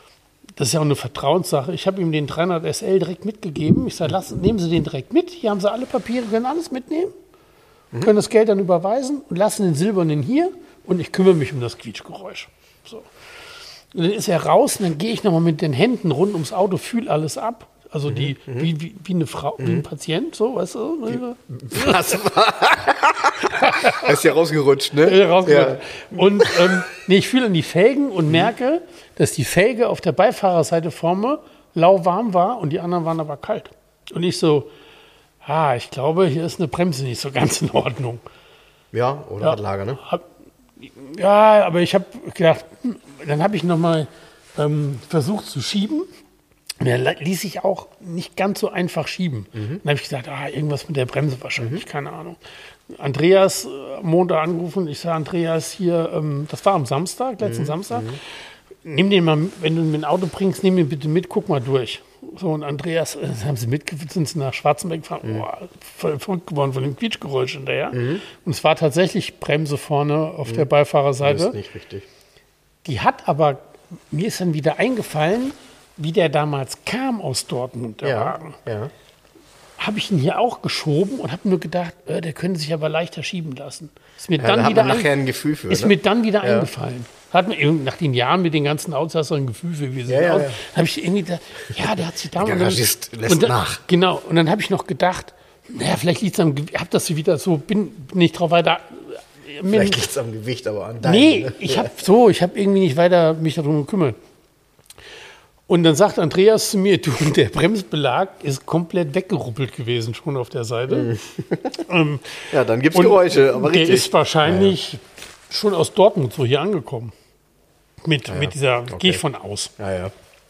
Das ist ja auch eine Vertrauenssache. Ich habe ihm den 300 SL direkt mitgegeben. Ich sage, nehmen Sie den direkt mit. Hier haben Sie alle Papiere, können alles mitnehmen. Können das Geld dann überweisen und lassen den silbernen hier. Und ich kümmere mich um das Quietschgeräusch. So. Und dann ist er raus und dann gehe ich nochmal mit den Händen rund ums Auto, fühle alles ab. Also wie eine Frau, wie ein Patient, so, weißt du? Was war? Er ist ja rausgerutscht, ne? Ja, rausgerutscht. Ja. Und ich fühle an die Felgen und merke, dass die Felge auf der Beifahrerseite vorne lauwarm war und die anderen waren aber kalt. Und ich so, ich glaube, hier ist eine Bremse nicht so ganz in Ordnung. Ja, oder Radlager, ne? Ja, aber ich habe gedacht, dann habe ich nochmal versucht zu schieben. Und er ließ sich auch nicht ganz so einfach schieben. Dann habe ich gesagt, irgendwas mit der Bremse wahrscheinlich, keine Ahnung. Andreas am Montag angerufen, ich sage, Andreas, hier, das war am Samstag, letzten Samstag, nimm den mal, wenn du ihn mit dem Auto bringst, nimm den bitte mit, guck mal durch. So, und Andreas, haben sie mitgeführt, sind sie nach Schwarzenberg gefahren, voll verrückt geworden von dem Quietschgeräusch hinterher. Und es war tatsächlich Bremse vorne auf der Beifahrerseite. Das ist nicht richtig. Die hat aber, mir ist dann wieder eingefallen, wie der damals kam aus Dortmund, der Wagen. Ja. Habe ich ihn hier auch geschoben und habe nur gedacht, der könnte sich aber leichter schieben lassen. Ist mir Da dann hat wieder man nachher ein Gefühl für. ist mir dann wieder eingefallen. Hat mir nach den Jahren mit den ganzen Autos hast du ein Gefühl für, wie sie aus. Habe ich irgendwie gedacht, der hat sich damals. Der Garagist lässt nach. Genau. Und dann habe ich noch gedacht, vielleicht liegt es am Gewicht. Habe das wieder so, bin nicht drauf weiter. Vielleicht liegt es am Gewicht, aber an deinem. Nee, ich habe irgendwie nicht weiter mich darum gekümmert. Und dann sagt Andreas zu mir, der Bremsbelag ist komplett weggeruppelt gewesen schon auf der Seite. Ja, dann gibt es Geräusche, aber richtig. Der ist wahrscheinlich schon aus Dortmund so hier angekommen. Mit dieser, gehe ich von aus. Ja.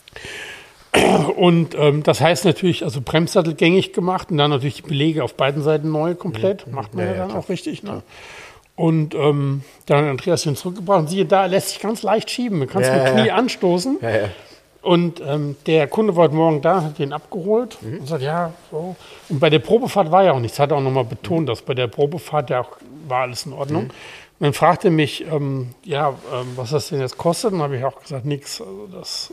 Und das heißt natürlich, also Bremssattel gängig gemacht und dann natürlich die Belege auf beiden Seiten neu komplett. Macht man ja dann auch richtig. Ne? Und dann hat Andreas den zurückgebracht und siehe da, lässt sich ganz leicht schieben. Man kann es mit Knie anstoßen. Ja. Und der Kunde war heute Morgen da, hat den abgeholt und sagt, so. Und bei der Probefahrt war ja auch nichts. Hat er auch nochmal betont, dass bei der Probefahrt ja auch war alles in Ordnung. Und dann fragte mich, was das denn jetzt kostet. Und dann habe ich auch gesagt, nichts. Also das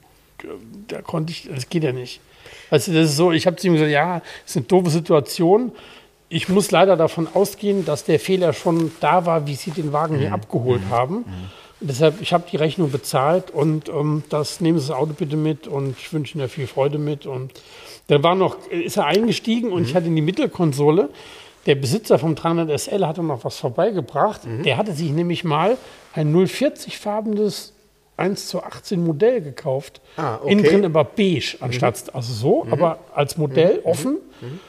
geht ja nicht. Also das ist so, ich habe zu ihm gesagt, das ist eine doofe Situation. Ich muss leider davon ausgehen, dass der Fehler schon da war, wie Sie den Wagen hier abgeholt haben. Und deshalb, ich habe die Rechnung bezahlt und das nehmen Sie das Auto bitte mit und ich wünsche Ihnen viel Freude mit. Und dann ist er eingestiegen und ich hatte in die Mittelkonsole, der Besitzer vom 300 SL hatte noch was vorbeigebracht. Der hatte sich nämlich mal ein 040-farbenes 1:18 Modell gekauft. Okay. Innen drin aber beige anstatt, also so, aber als Modell offen.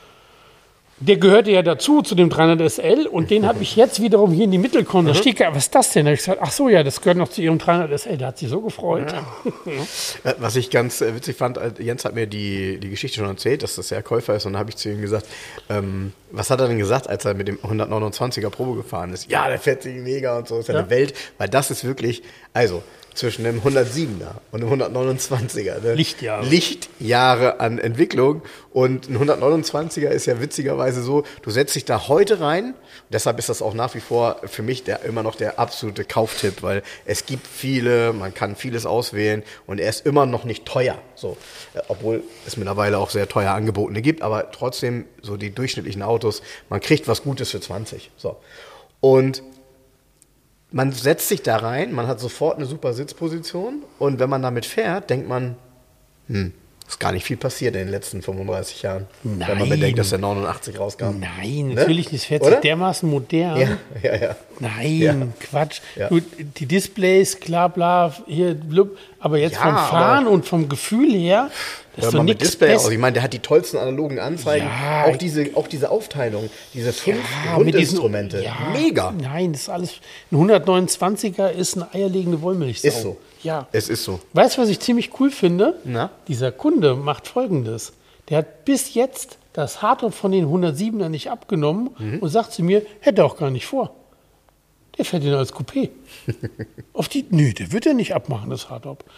Der gehörte ja dazu, zu dem 300 SL und den habe ich jetzt wiederum hier in die Mittelkonsole. Da steht, was ist das denn? Da habe ich gesagt, ach so, das gehört noch zu Ihrem 300 SL. Der hat sich so gefreut. Ja. Was ich ganz witzig fand, Jens hat mir die Geschichte schon erzählt, dass das der Käufer ist und dann habe ich zu ihm gesagt, was hat er denn gesagt, als er mit dem 129er Probe gefahren ist? Ja, der fährt sich mega und so, ist ja eine Welt, weil das ist wirklich, also zwischen dem 107er und dem 129er. Ne? Lichtjahre an Entwicklung. Und ein 129er ist ja witzigerweise so, du setzt dich da heute rein. Deshalb ist das auch nach wie vor für mich immer noch der absolute Kauftipp, weil es gibt viele, man kann vieles auswählen und er ist immer noch nicht teuer. So, obwohl es mittlerweile auch sehr teuer Angebotene gibt, aber trotzdem so die durchschnittlichen Autos, man kriegt was Gutes für 20. So. Und man setzt sich da rein, man hat sofort eine super Sitzposition und wenn man damit fährt, denkt man, ist gar nicht viel passiert in den letzten 35 Jahren. Nein. Wenn man bedenkt, dass der 89 rauskam. Nein, natürlich nicht. Es fährt sich dermaßen modern. Ja. Nein, Quatsch. Ja. Gut, die Displays, klar, bla, hier, blub, aber jetzt vom Fahren und vom Gefühl her, das ist doch nichts Display aus. Ich meine, der hat die tollsten analogen Anzeigen. Ja, auch diese Aufteilung, diese 5 Grundinstrumente. Mega. Nein, das ist alles. Ein 129er ist eine eierlegende Wollmilchsau. Ist so. Ja. Es ist so. Weißt du, was ich ziemlich cool finde? Na? Dieser Kunde macht Folgendes. Der hat bis jetzt das Hardtop von den 107er nicht abgenommen und sagt zu mir, hätte er auch gar nicht vor. Der fährt ihn als Coupé. Der wird er nicht abmachen, das Hardtop.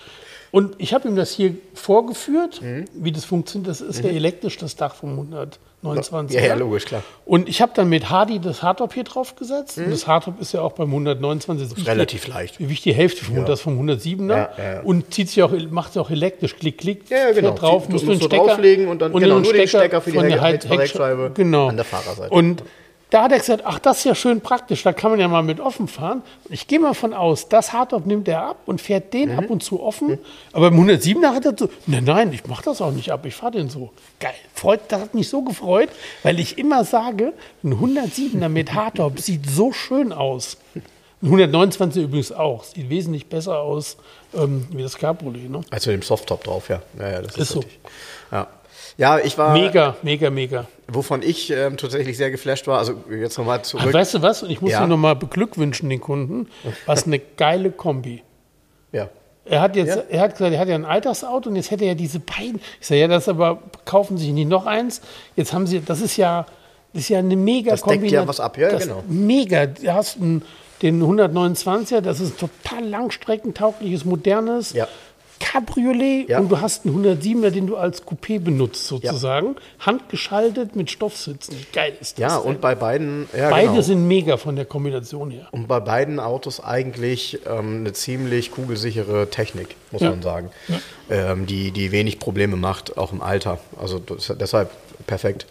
Und ich habe ihm das hier vorgeführt, wie das funktioniert. Das ist ja elektrisch, das Dach vom 129. Ja, logisch, klar. Und ich habe dann mit Hardy das Hardtop hier drauf gesetzt. Und das Hardtop ist ja auch beim 129 relativ leicht. Wie die Hälfte vom das vom 107er. Ja. Und macht es auch elektrisch. Klick, klick. Ja, genau. Drauf, musst du einen Stecker drauflegen und dann nur den Stecker für die Heckscheibe an der Fahrerseite. Und da hat er gesagt, ach, das ist ja schön praktisch, da kann man ja mal mit offen fahren. Ich gehe mal von aus, das Hardtop nimmt er ab und fährt den ab und zu offen. Aber im 107er hat er so, nein, ich mache das auch nicht ab, ich fahre den so. Geil, das hat mich so gefreut, weil ich immer sage, ein 107er mit Hardtop sieht so schön aus. Ein 129 übrigens auch, sieht wesentlich besser aus wie das Cabriolet. Ne? Als mit dem Softtop drauf, ja. Ja, das ist so. Ja, ich war... Mega. Wovon ich tatsächlich sehr geflasht war, also jetzt nochmal zurück. Aber weißt du was? Und ich muss ihn nochmal beglückwünschen, den Kunden. Was eine geile Kombi. Ja. Er hat gesagt, er hat ja ein Alltagsauto und jetzt hätte er diese beiden. Ich sage, ja, das aber kaufen Sie sich nicht noch eins. Jetzt haben Sie, das ist ja eine mega Kombi. Das deckt ja was ab, ja, genau. Mega. Du hast den 129er, das ist ein total langstreckentaugliches, modernes. Ja. Cabriolet und du hast einen 107er, den du als Coupé benutzt sozusagen. Handgeschaltet mit Stoffsitzen. Geil ist das. Ja, und bei beiden... Ja, beide sind mega von der Kombination her. Und bei beiden Autos eigentlich eine ziemlich kugelsichere Technik, muss man sagen. Ja. Die wenig Probleme macht, auch im Alter. Also deshalb perfekt.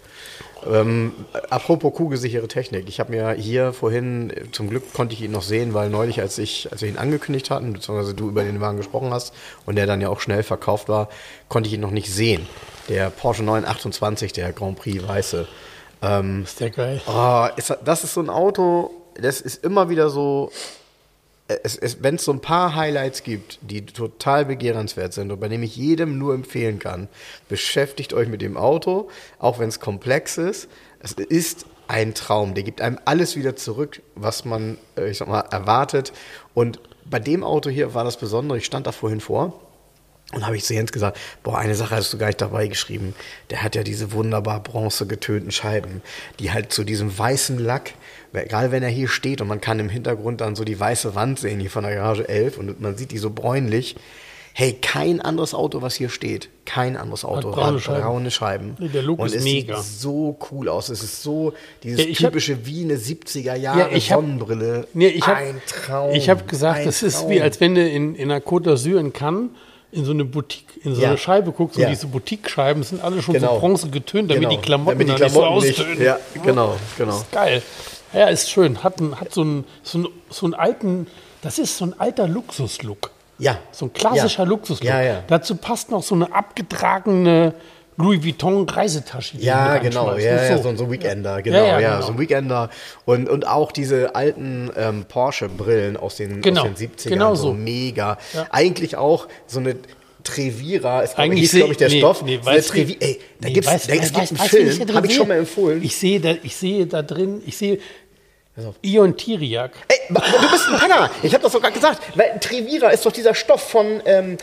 Apropos kugelsichere Technik. Ich habe mir hier vorhin, zum Glück konnte ich ihn noch sehen, weil neulich, als wir ihn angekündigt hatten, beziehungsweise du über den Wagen gesprochen hast und der dann ja auch schnell verkauft war, konnte ich ihn noch nicht sehen. Der Porsche 928, der Grand Prix Weiße. Ist der geil. Das ist so ein Auto, das ist immer wieder so... Wenn es so ein paar Highlights gibt, die total begehrenswert sind und bei dem ich jedem nur empfehlen kann, beschäftigt euch mit dem Auto, auch wenn es komplex ist. Es ist ein Traum. Der gibt einem alles wieder zurück, was man, erwartet. Und bei dem Auto hier war das Besondere, ich stand da vorhin vor und habe ich zu Jens gesagt, eine Sache hast du gar nicht dabei geschrieben. Der hat ja diese wunderbar bronzegetönten Scheiben, die halt zu diesem weißen Lack, egal wenn er hier steht und man kann im Hintergrund dann so die weiße Wand sehen hier von der Garage 11 und man sieht die so bräunlich. Hey, kein anderes Auto, was hier steht, hat braune Scheiben. Nee, der Look ist mega. Sieht so cool aus. Es ist so dieses typische wie eine 70er Jahre Sonnenbrille. Ein Traum. Ich habe gesagt, das ist wie, als wenn du in der Côte d'Azur in Cannes in so eine Boutique, in so eine Scheibe guckst und diese Boutique-Scheiben sind alle schon so bronze getönt, damit die Klamotten nicht so austönen. Ja, genau. Das ist geil. Ja, ist schön. Hat so einen alten, das ist so ein alter Luxuslook. Ja. So ein klassischer Luxuslook. Ja. Dazu passt noch so eine abgetragene Louis Vuitton Reisetasche. Ja, genau. So ein Weekender. Genau. So ein Weekender. Und auch diese alten Porsche-Brillen aus den 70ern. Genau so. Mega. Ja. Eigentlich auch so eine Trevira ist, glaube ich, der Stoff. Da gibt es einen Film, habe ich schon mal empfohlen. Ich sehe da drin, Ion Tiriac. Ey, du bist ein Penner. Ich habe das sogar gesagt. Weil Trevira ist doch dieser Stoff von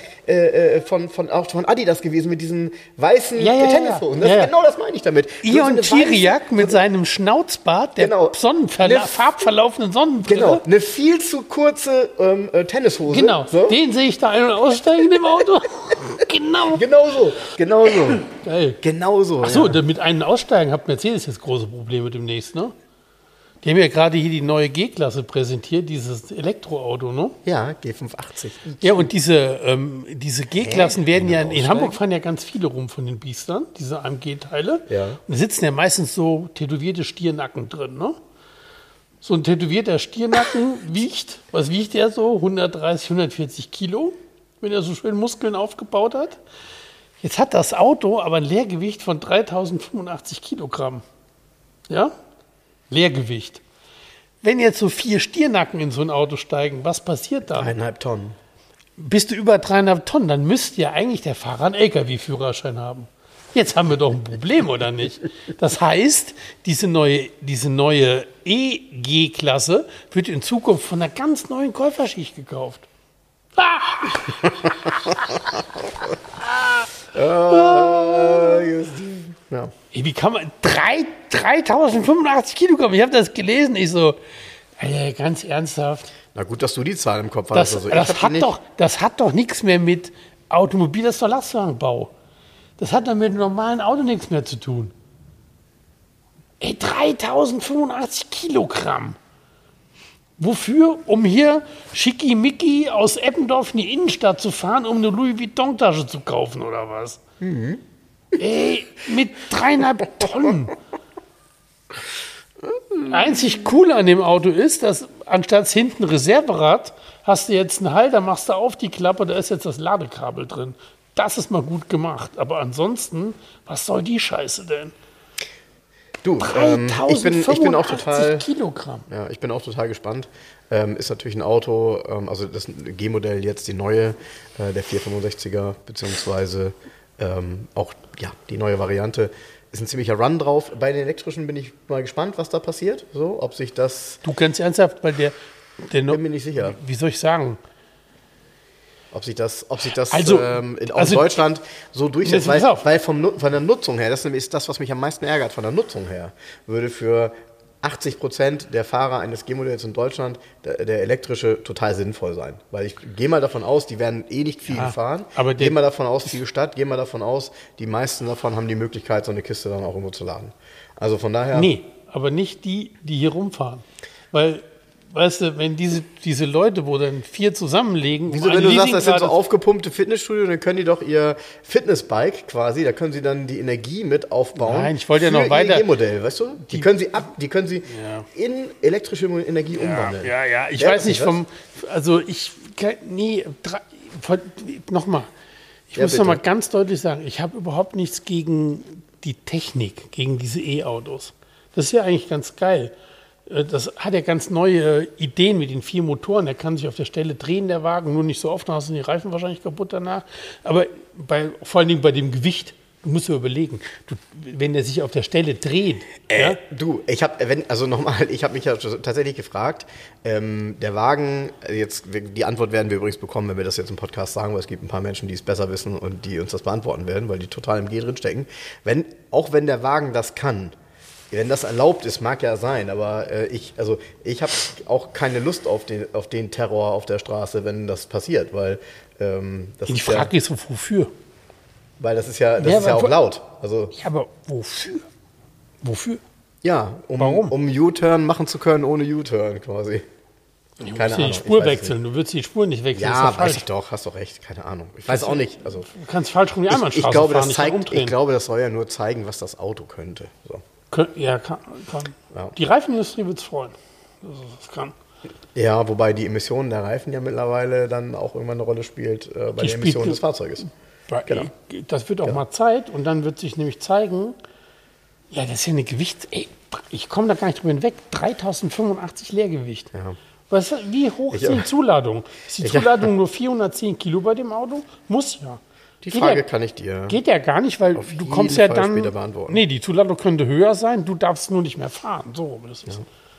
Adidas gewesen mit diesen weißen Tennishosen. Genau das meine ich damit. Ion Tiriac mit seinem Schnauzbart, der farbverlaufenden Sonnenbrille. Genau, eine viel zu kurze Tennishose. Genau, so. Den sehe ich da ein- und aussteigen im Auto. Genau so. Geil. Genau so. Achso, mit einem Aussteigen hat Mercedes jetzt große Probleme demnächst, ne? Die haben ja gerade hier die neue G-Klasse präsentiert, dieses Elektroauto, ne? Ja, G580. Ja, und diese G-Klassen werden ja, in Hamburg fahren ja ganz viele rum von den Biestern, diese AMG-Teile. Ja. Und da sitzen ja meistens so tätowierte Stiernacken drin, ne? So ein tätowierter Stiernacken was wiegt der so? 130, 140 Kilo, wenn er so schön Muskeln aufgebaut hat. Jetzt hat das Auto aber ein Leergewicht von 3085 Kilogramm. Ja? Leergewicht. Wenn jetzt so 4 Stiernacken in so ein Auto steigen, was passiert da? 3,5 Tonnen. Bist du über 3,5 Tonnen, dann müsste ja eigentlich der Fahrer einen LKW-Führerschein haben. Jetzt haben wir doch ein Problem, oder nicht? Das heißt, diese neue EG-Klasse wird in Zukunft von einer ganz neuen Käuferschicht gekauft. Ja. Wie kann man 3085 Kilogramm? Ich habe das gelesen. Ich so, ganz ernsthaft. Na gut, dass du die Zahl im Kopf hast. Das hat doch nichts mehr mit Automobil, das ist doch Lastwagenbau. Das hat dann mit einem normalen Auto nichts mehr zu tun. Ey, 3085 Kilogramm. Wofür? Um hier schickimicki aus Eppendorf in die Innenstadt zu fahren, um eine Louis Vuitton-Tasche zu kaufen, oder was? Mhm. Ey, mit 3,5 Tonnen. Einzig cool an dem Auto ist, dass anstatt hinten Reserverad, hast du jetzt einen Halter, machst du auf die Klappe, da ist jetzt das Ladekabel drin. Das ist mal gut gemacht. Aber ansonsten, was soll die Scheiße denn? Du, ich bin auch total Kilogramm. Ja, ich bin auch total gespannt. Ist natürlich ein Auto, also das G-Modell jetzt die neue, der 465er, beziehungsweise auch ja, die neue Variante. Ist ein ziemlicher Run drauf. Bei den elektrischen bin ich mal gespannt, was da passiert. So, ob sich das. Du ganz ernsthaft, weil der bin mir nicht sicher. Wie soll ich sagen? Ob sich das also aus Deutschland so durchsetzt, weil von der Nutzung her, das ist das, was mich am meisten ärgert, von der Nutzung her, würde für 80% der Fahrer eines G-Modells in Deutschland der elektrische total sinnvoll sein. Weil ich gehe mal davon aus, die werden eh nicht viel fahren. Gehe mal davon aus, viel Stadt, gehe mal davon aus, die meisten davon haben die Möglichkeit, so eine Kiste dann auch irgendwo zu laden. Also von daher. Nee, aber nicht die hier rumfahren. Weil, weißt du, wenn diese Leute, wo dann 4 zusammenlegen. Wieso, wenn du sagst, das sind so aufgepumpte Fitnessstudio, dann können die doch ihr Fitnessbike quasi, da können sie dann die Energie mit aufbauen. Nein, ich wollte ja noch weiter. E-Modell, weißt du? Die können sie in elektrische Energie umwandeln. Ja, ich weiß nicht nochmal. Ich muss nochmal ganz deutlich sagen, ich habe überhaupt nichts gegen die Technik, gegen diese E-Autos. Das ist ja eigentlich ganz geil. Das hat ja ganz neue Ideen mit den 4 Motoren. Der kann sich auf der Stelle drehen, der Wagen, nur nicht so oft, dann hast du die Reifen wahrscheinlich kaputt danach. Aber vor allen Dingen bei dem Gewicht, du musst dir überlegen, wenn der sich auf der Stelle dreht. Ja? Du, ich habe mich ja tatsächlich gefragt, der Wagen, jetzt die Antwort werden wir übrigens bekommen, wenn wir das jetzt im Podcast sagen, weil es gibt ein paar Menschen, die es besser wissen und die uns das beantworten werden, weil die total im G drin stecken. Auch wenn der Wagen das kann, wenn das erlaubt ist, mag ja sein, aber ich habe auch keine Lust auf den Terror auf der Straße, wenn das passiert, weil die Frage ist, wofür? Weil das ist ja auch laut. Also, ja, aber wofür? Wofür? Ja, warum? Um U-Turn machen zu können ohne U-Turn quasi. Du musst die Spur wechseln, du würdest die Spur nicht wechseln. Ja, weiß ich doch, hast doch recht, keine Ahnung. Ich weiß auch nicht. Also, du kannst falsch rum die Einbahnstraße fahren, ich glaube, das soll ja nur zeigen, was das Auto könnte. So. Ja, kann. Ja. Die Reifenindustrie wird es freuen. Das kann. Ja, wobei die Emissionen der Reifen ja mittlerweile dann auch irgendwann eine Rolle spielt bei der Emission des Fahrzeuges. Genau. Das wird auch mal Zeit und dann wird sich nämlich zeigen, ja, das ist ja eine ich komme da gar nicht drüber hinweg, 3085 Leergewicht. Ja. Wie hoch ist die Zuladung? Ist die Zuladung nur 410 Kilo bei dem Auto? Muss ja. Die Frage kann ich dir. Geht ja gar nicht, weil du kommst ja dann. Später beantworten. Nee, die Zuladung könnte höher sein, du darfst nur nicht mehr fahren. So, das ist.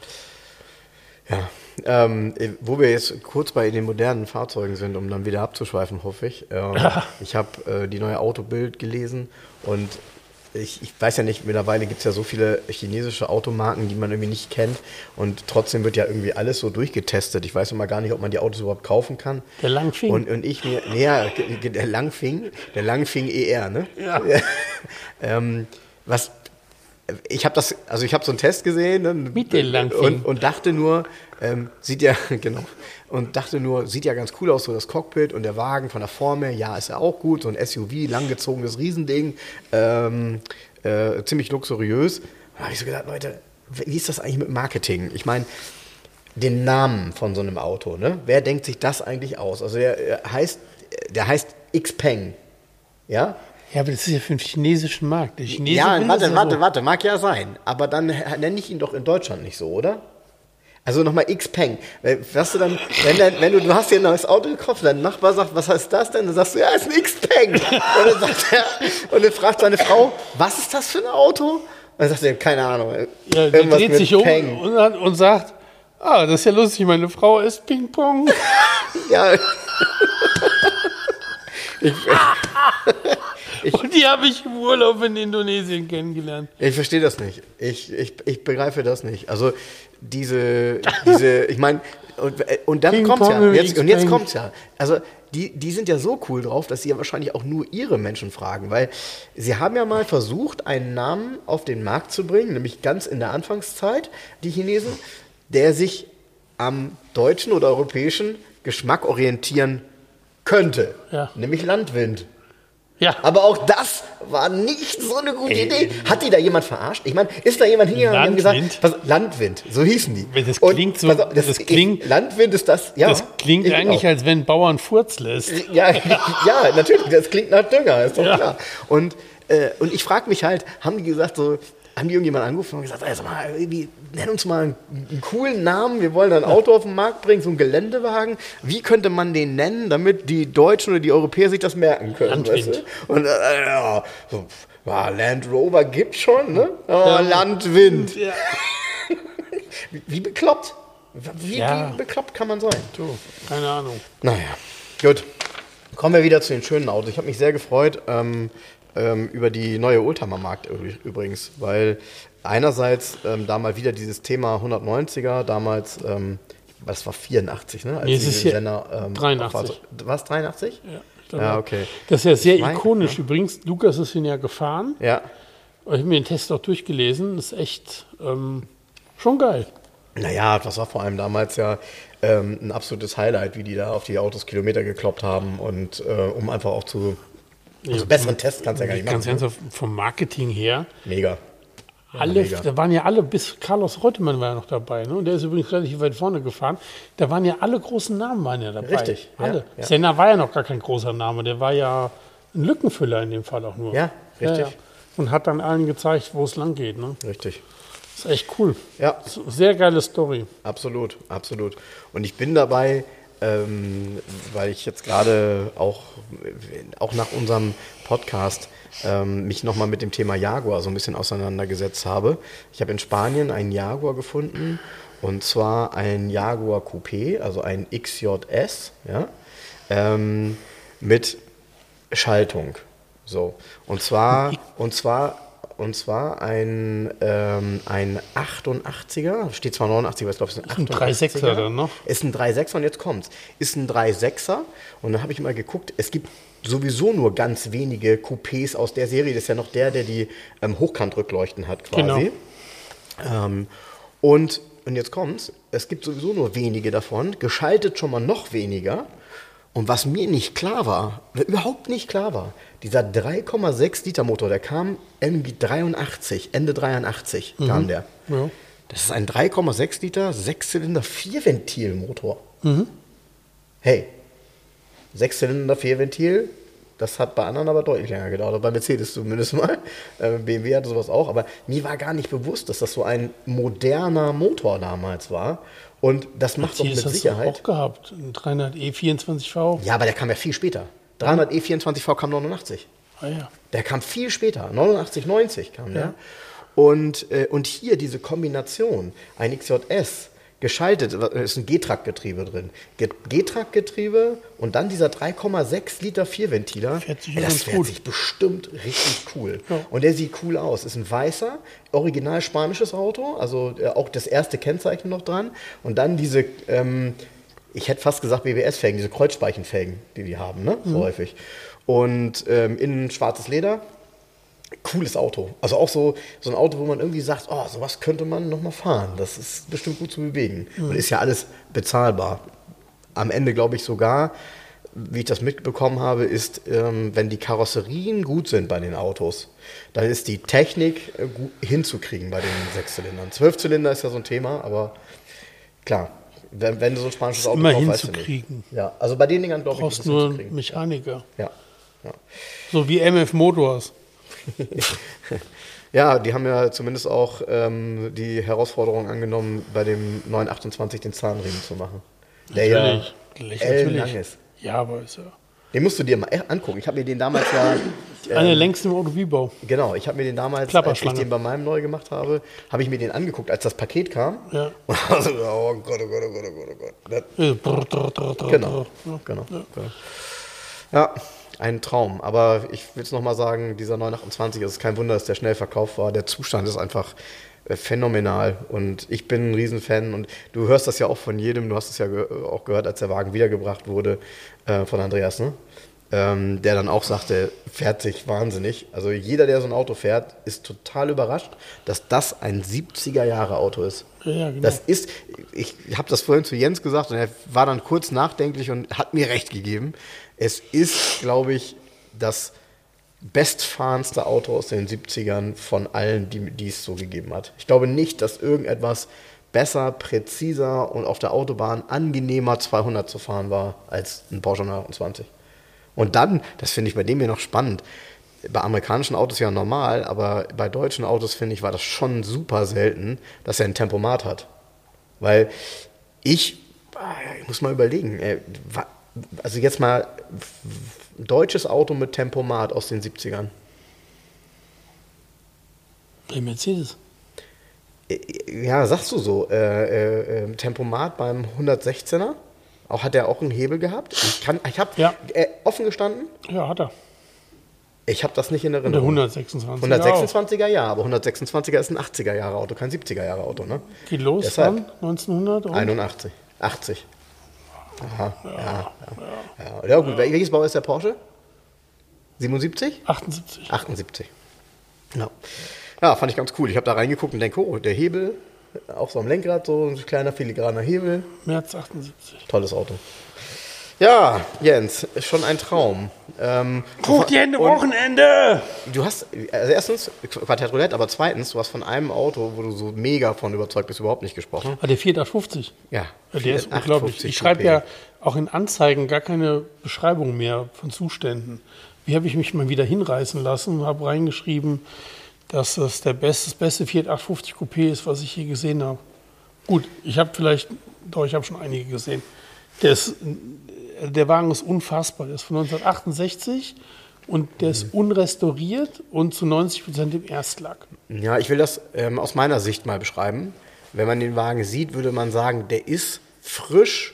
Ja. Wo wir jetzt kurz bei den modernen Fahrzeugen sind, um dann wieder abzuschweifen, hoffe ich. Ich habe die neue Autobild gelesen und ich weiß ja nicht, mittlerweile gibt es ja so viele chinesische Automarken, die man irgendwie nicht kennt und trotzdem wird ja irgendwie alles so durchgetestet. Ich weiß immer gar nicht, ob man die Autos überhaupt kaufen kann. Der Langfing. Und ich mir, der Langfing ER, ne? Ja. Ich habe so einen Test gesehen, ne? Mit dem Langfing. Und dachte nur, sieht ja ganz cool aus, so das Cockpit und der Wagen von der Form her, ja, ist ja auch gut, so ein SUV, langgezogenes Riesending, ziemlich luxuriös. Da habe ich so gedacht, Leute, wie ist das eigentlich mit Marketing? Ich meine, den Namen von so einem Auto, ne? Wer denkt sich das eigentlich aus? Also der heißt Xpeng, ja? Ja, aber das ist ja für den chinesischen Markt. Warte, mag ja sein. Aber dann nenne ich ihn doch in Deutschland nicht so, oder? Also nochmal Xpeng. Was du dann, wenn du hast dir ein neues Auto gekauft, dein Nachbar sagt, was heißt das denn? Dann sagst du, ja, ist ein Xpeng. Und dann fragt seine Frau, was ist das für ein Auto? Und dann sagt er, keine Ahnung. Ja, der dreht sich um und sagt, das ist ja lustig, meine Frau ist Ping-Pong. Und die habe ich im Urlaub in Indonesien kennengelernt. Ich verstehe das nicht. Ich begreife das nicht. Also diese ich meine, und dann kommt's ja. Jetzt kommt's ja. Also die sind ja so cool drauf, dass sie ja wahrscheinlich auch nur ihre Menschen fragen, weil sie haben ja mal versucht, einen Namen auf den Markt zu bringen, nämlich ganz in der Anfangszeit, die Chinesen, der sich am deutschen oder europäischen Geschmack orientieren könnte, nämlich Landwind. Ja. Aber auch das war nicht so eine gute Idee. Hat die da jemand verarscht? Ich meine, ist da jemand hingegangen und gesagt, Landwind, so hießen die. Das klingt so, das klingt, Landwind ist das, ja. Das klingt eigentlich, als wenn ein Bauer einen Furz lässt. Ja, natürlich, das klingt nach Dünger, ist doch klar. Und ich frage mich halt, haben die gesagt so, haben die irgendjemand angerufen und gesagt, also mal, nenn uns mal einen coolen Namen, wir wollen ein Auto auf den Markt bringen, so einen Geländewagen. Wie könnte man den nennen, damit die Deutschen oder die Europäer sich das merken können? Landwind. Weißt du? Und Land Rover gibt's schon, ne? Landwind. Ja. Wie bekloppt? Wie bekloppt kann man sein? Du, keine Ahnung. Naja, gut. Kommen wir wieder zu den schönen Autos. Ich habe mich sehr gefreut, über die neue Oldtimer-Markt übrigens, weil einerseits da mal wieder dieses Thema 190er, damals, das war 84, ne? Als es ist hier 83. War es 83? Ja, okay. Das ist ja sehr ikonisch übrigens. Lukas ist ihn ja gefahren. Ja. Ich habe mir den Test auch durchgelesen. Das ist echt schon geil. Naja, das war vor allem damals ja ein absolutes Highlight, wie die da auf die Autos Kilometer gekloppt haben und um einfach auch zu besseren Tests kannst du ja gar nicht machen. Ganz ernsthaft, vom Marketing her. Mega. Da waren ja alle, bis Carlos Reutemann war ja noch dabei, ne? Und der ist übrigens relativ weit vorne gefahren. Da waren ja alle großen Namen dabei. Richtig. Alle. Ja. Senna war ja noch gar kein großer Name, der war ja ein Lückenfüller in dem Fall auch nur. Ja, richtig. Ja. Und hat dann allen gezeigt, wo es lang geht. Ne? Richtig. Das ist echt cool. Ja. Sehr geile Story. Absolut, absolut. Und ich bin dabei, weil ich jetzt gerade auch nach unserem Podcast mich nochmal mit dem Thema Jaguar so ein bisschen auseinandergesetzt habe. Ich habe in Spanien einen Jaguar gefunden, und zwar ein Jaguar Coupé, also ein XJS, ja, mit Schaltung. So. Und zwar ein 88er, steht zwar 89, aber ich glaube, es ist ein 88er. Ein 3.6er dann noch? Ist ein 3.6er und jetzt kommt's. Ist ein 3.6er und dann habe ich mal geguckt, es gibt sowieso nur ganz wenige Coupés aus der Serie. Das ist ja noch der die Hochkantrückleuchten hat quasi. Genau. Und jetzt kommt's, es gibt sowieso nur wenige davon, geschaltet schon mal noch weniger. Und was mir nicht klar war, überhaupt nicht klar war, dieser 3,6 Liter Motor, der kam Ende 83 kam der. Ja. Das ist ein 3,6 Liter, 6-Zylinder, 4-Ventil-Motor. Hey, 6-Zylinder, 4-Ventil, das hat bei anderen aber deutlich länger gedauert, bei Mercedes zumindest mal. BMW hatte sowas auch, aber mir war gar nicht bewusst, dass das so ein moderner Motor damals war. Und das macht doch mit Sicherheit. Hast du auch gehabt, ein 300e 24V. Ja, aber der kam ja viel später. 300e 24V kam 89. Ah ja. Der kam viel später, 89, 90 kam der. Und hier diese Kombination, ein XJS, geschaltet, ist ein G-Track-Getriebe drin. G-Track-Getriebe und dann dieser 3,6 Liter Vierventiler. Das fährt sich bestimmt richtig cool. Ja. Und der sieht cool aus. Ist ein weißer, original spanisches Auto, also auch das erste Kennzeichen noch dran. Und dann diese, ich hätte fast gesagt BBS-Felgen, diese Kreuzspeichenfelgen, die haben, ne? So häufig. Und innen schwarzes Leder. Cooles Auto. Also auch so ein Auto, wo man irgendwie sagt, oh, sowas könnte man nochmal fahren. Das ist bestimmt gut zu bewegen. Und ist ja alles bezahlbar. Am Ende glaube ich sogar, wie ich das mitbekommen habe, ist, wenn die Karosserien gut sind bei den Autos, dann ist die Technik gut hinzukriegen bei den 6-Zylindern. 12-Zylinder ist ja so ein Thema, aber klar, wenn du so ein spanisches Auto kaufst, weißt du nicht. Ja, also bei den Dingern glaube ich, ist es nur ein Mechaniker. Ja. So wie MF Motors. Ja, die haben ja zumindest auch die Herausforderung angenommen, bei dem 928 den Zahnriemen zu machen. Der ja ellenlang ist. Ja, aber ist ja. Den musst du dir mal angucken. Ich habe mir den damals Eine längste im Automobilbau. Genau, ich habe mir den damals, als ich den bei meinem neu gemacht habe, habe ich mir den angeguckt, als das Paket kam. Ja. Und also, oh Gott, oh Gott, oh Gott, oh Gott, oh Gott. Genau. Ja. ein Traum. Aber ich will es nochmal sagen, dieser 928, es ist kein Wunder, dass der schnell verkauft war. Der Zustand ist einfach phänomenal und ich bin ein Riesenfan und du hörst das ja auch von jedem, du hast es ja auch gehört, als der Wagen wiedergebracht wurde von Andreas, ne? Der dann auch sagte, fährt sich wahnsinnig. Also jeder, der so ein Auto fährt, ist total überrascht, dass das ein 70er-Jahre-Auto ist. Ja, genau. Das ist, ich habe das vorhin zu Jens gesagt und er war dann kurz nachdenklich und hat mir recht gegeben. Es ist, glaube ich, das bestfahrenste Auto aus den 70ern von allen, die es so gegeben hat. Ich glaube nicht, dass irgendetwas besser, präziser und auf der Autobahn angenehmer 200 zu fahren war als ein Porsche 928. Und dann, das finde ich bei dem hier noch spannend, bei amerikanischen Autos ja normal, aber bei deutschen Autos, finde ich, war das schon super selten, dass er ein Tempomat hat. Weil ich muss mal überlegen, also jetzt mal ein deutsches Auto mit Tempomat aus den 70ern. Der Mercedes. Ja, sagst du so. Tempomat beim 116er. Hat er auch einen Hebel gehabt? Ich habe offen gestanden. Ja, hat er. Ich habe das nicht in Erinnerung. Der 126er 126er, ja, aber 126er ist ein 80er-Jahre-Auto, kein 70er-Jahre-Auto, ne? Geht los Deshalb. dann 1981. 80. Aha, ja, gut. Welches Bau ist der Porsche? 77? 78. 78. Ja, fand ich ganz cool. Ich habe da reingeguckt und denke, oh, der Hebel, auch so am Lenkrad, so ein kleiner filigraner Hebel. März 78. Tolles Auto. Ja, Jens, ist schon ein Traum. Hoch die Hände, Wochenende! Du hast, also erstens, Quartett Roulette, aber zweitens, du hast von einem Auto, wo du so mega von überzeugt bist, überhaupt nicht gesprochen. Der Fiat 850. Ja. Der ist unglaublich. Ich schreibe ja auch in Anzeigen gar keine Beschreibung mehr von Zuständen. Wie habe ich mich mal wieder hinreißen lassen und habe reingeschrieben, dass das das beste Fiat 850 Coupé ist, was ich je gesehen habe. Gut, ich habe schon einige gesehen. Der Wagen ist unfassbar. Der ist von 1968 und der ist unrestauriert und zu 90% im Erstlack. Ja, ich will das aus meiner Sicht mal beschreiben. Wenn man den Wagen sieht, würde man sagen, der ist frisch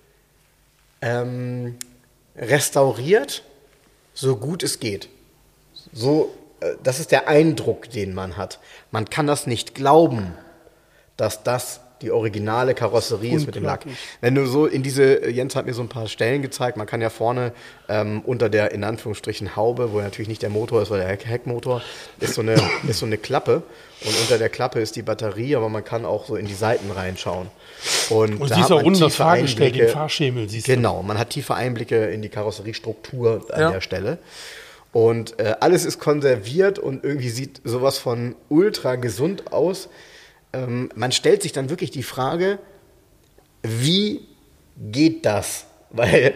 restauriert, so gut es geht. Das ist der Eindruck, den man hat. Man kann das nicht glauben, dass das die originale Karosserie ist mit dem Lack. Wenn du so Jens hat mir so ein paar Stellen gezeigt, man kann ja vorne unter der, in Anführungsstrichen, Haube, wo natürlich nicht der Motor ist, weil der Heckmotor, ist so eine Klappe und unter der Klappe ist die Batterie, aber man kann auch so in die Seiten reinschauen. Und da siehst du auch unten das Fahrgestell, den Fahrschemel siehst du. Genau, man hat tiefe Einblicke in die Karosseriestruktur an der Stelle. Und alles ist konserviert und irgendwie sieht sowas von ultra gesund aus. Man stellt sich dann wirklich die Frage, wie geht das? Weil,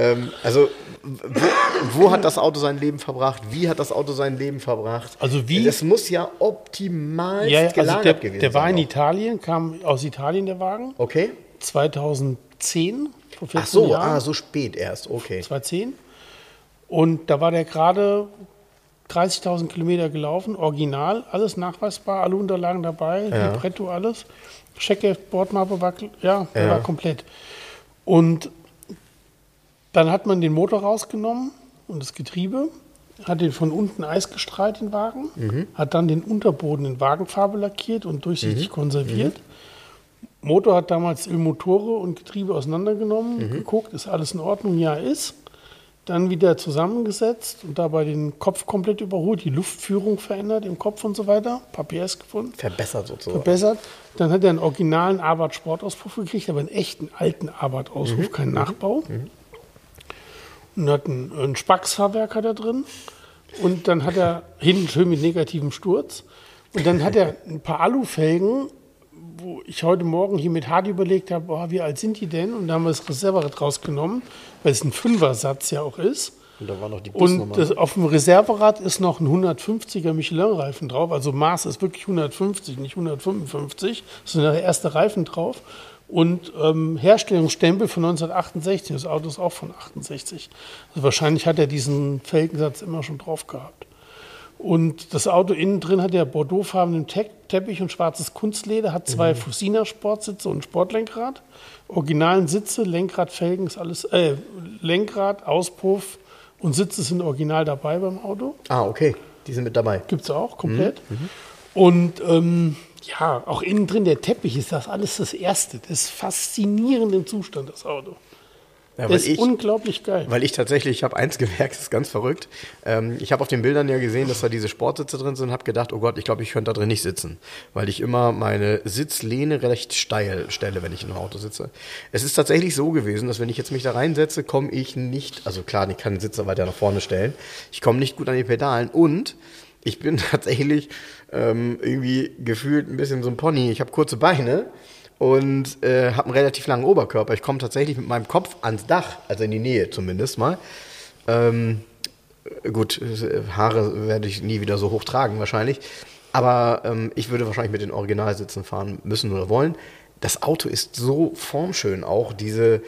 wo hat das Auto sein Leben verbracht? Wie hat das Auto sein Leben verbracht? Also wie? Das muss ja optimal gelagert gewesen sein. Der war in Italien, kam aus Italien, der Wagen. Okay. 2010, vor 14 Jahren. So spät erst, okay. 2010. Und da war der gerade 30.000 Kilometer gelaufen, original, alles nachweisbar, alle Unterlagen dabei, Libretto, alles. Checkheft, Bordmappe war, war komplett. Und dann hat man den Motor rausgenommen und das Getriebe, hat den von unten eisgestrahlt, den Wagen, hat dann den Unterboden in Wagenfarbe lackiert und durchsichtig konserviert. Motor hat damals Ölmotore und Getriebe auseinandergenommen, geguckt, ist alles in Ordnung, ja ist. Dann wieder zusammengesetzt und dabei den Kopf komplett überholt, die Luftführung verändert im Kopf und so weiter, PS gefunden. Verbessert sozusagen. Verbessert. Dann hat er einen originalen Abarth-Sportauspuff gekriegt, aber einen echten alten Abarth-Auspuff, keinen Nachbau. Und hat ein Spax-Fahrwerk hat er drin. Und dann hat er hinten schön mit negativem Sturz. Und dann hat er ein paar Alufelgen, wo ich heute Morgen hier mit Hardy überlegt habe, wie alt sind die denn? Und da haben wir das Reserverad rausgenommen, weil es ein Fünfersatz ja auch ist. Und da war noch die Busnummer. Und auf dem Reserverad ist noch ein 150er Michelin-Reifen drauf. Also Maß ist wirklich 150, nicht 155. Das ist der erste Reifen drauf. Und Herstellungsstempel von 1968. Das Auto ist auch von 68. Also wahrscheinlich hat er diesen Felgensatz immer schon drauf gehabt. Und das Auto innen drin hat ja bordeauxfarbenen Teppich und schwarzes Kunstleder, hat zwei Fusina-Sportsitze und ein Sportlenkrad. Originalen Sitze, Lenkrad, Felgen, ist alles, Lenkrad, Auspuff und Sitze sind original dabei beim Auto. Ah, okay. Die sind mit dabei. Gibt es auch, komplett. Und ja, auch innen drin der Teppich ist das alles das Erste. Das ist faszinierend im Zustand, das Auto. Ja, das ist unglaublich geil. Weil ich tatsächlich, ich habe eins gemerkt, das ist ganz verrückt. Ich habe auf den Bildern ja gesehen, dass da diese Sportsitze drin sind und habe gedacht, oh Gott, ich glaube, ich könnte da drin nicht sitzen. Weil ich immer meine Sitzlehne recht steil stelle, wenn ich in einem Auto sitze. Es ist tatsächlich so gewesen, dass wenn ich jetzt mich da reinsetze, komme ich nicht, also klar, ich kann den Sitz weiter nach vorne stellen, ich komme nicht gut an die Pedalen und ich bin tatsächlich irgendwie gefühlt ein bisschen so ein Pony. Ich habe kurze Beine und habe einen relativ langen Oberkörper. Ich komme tatsächlich mit meinem Kopf ans Dach, also in die Nähe zumindest mal. Gut, Haare werde ich nie wieder so hoch tragen wahrscheinlich. Aber ich würde wahrscheinlich mit den Originalsitzen fahren müssen oder wollen. Das Auto ist so formschön auch. Diese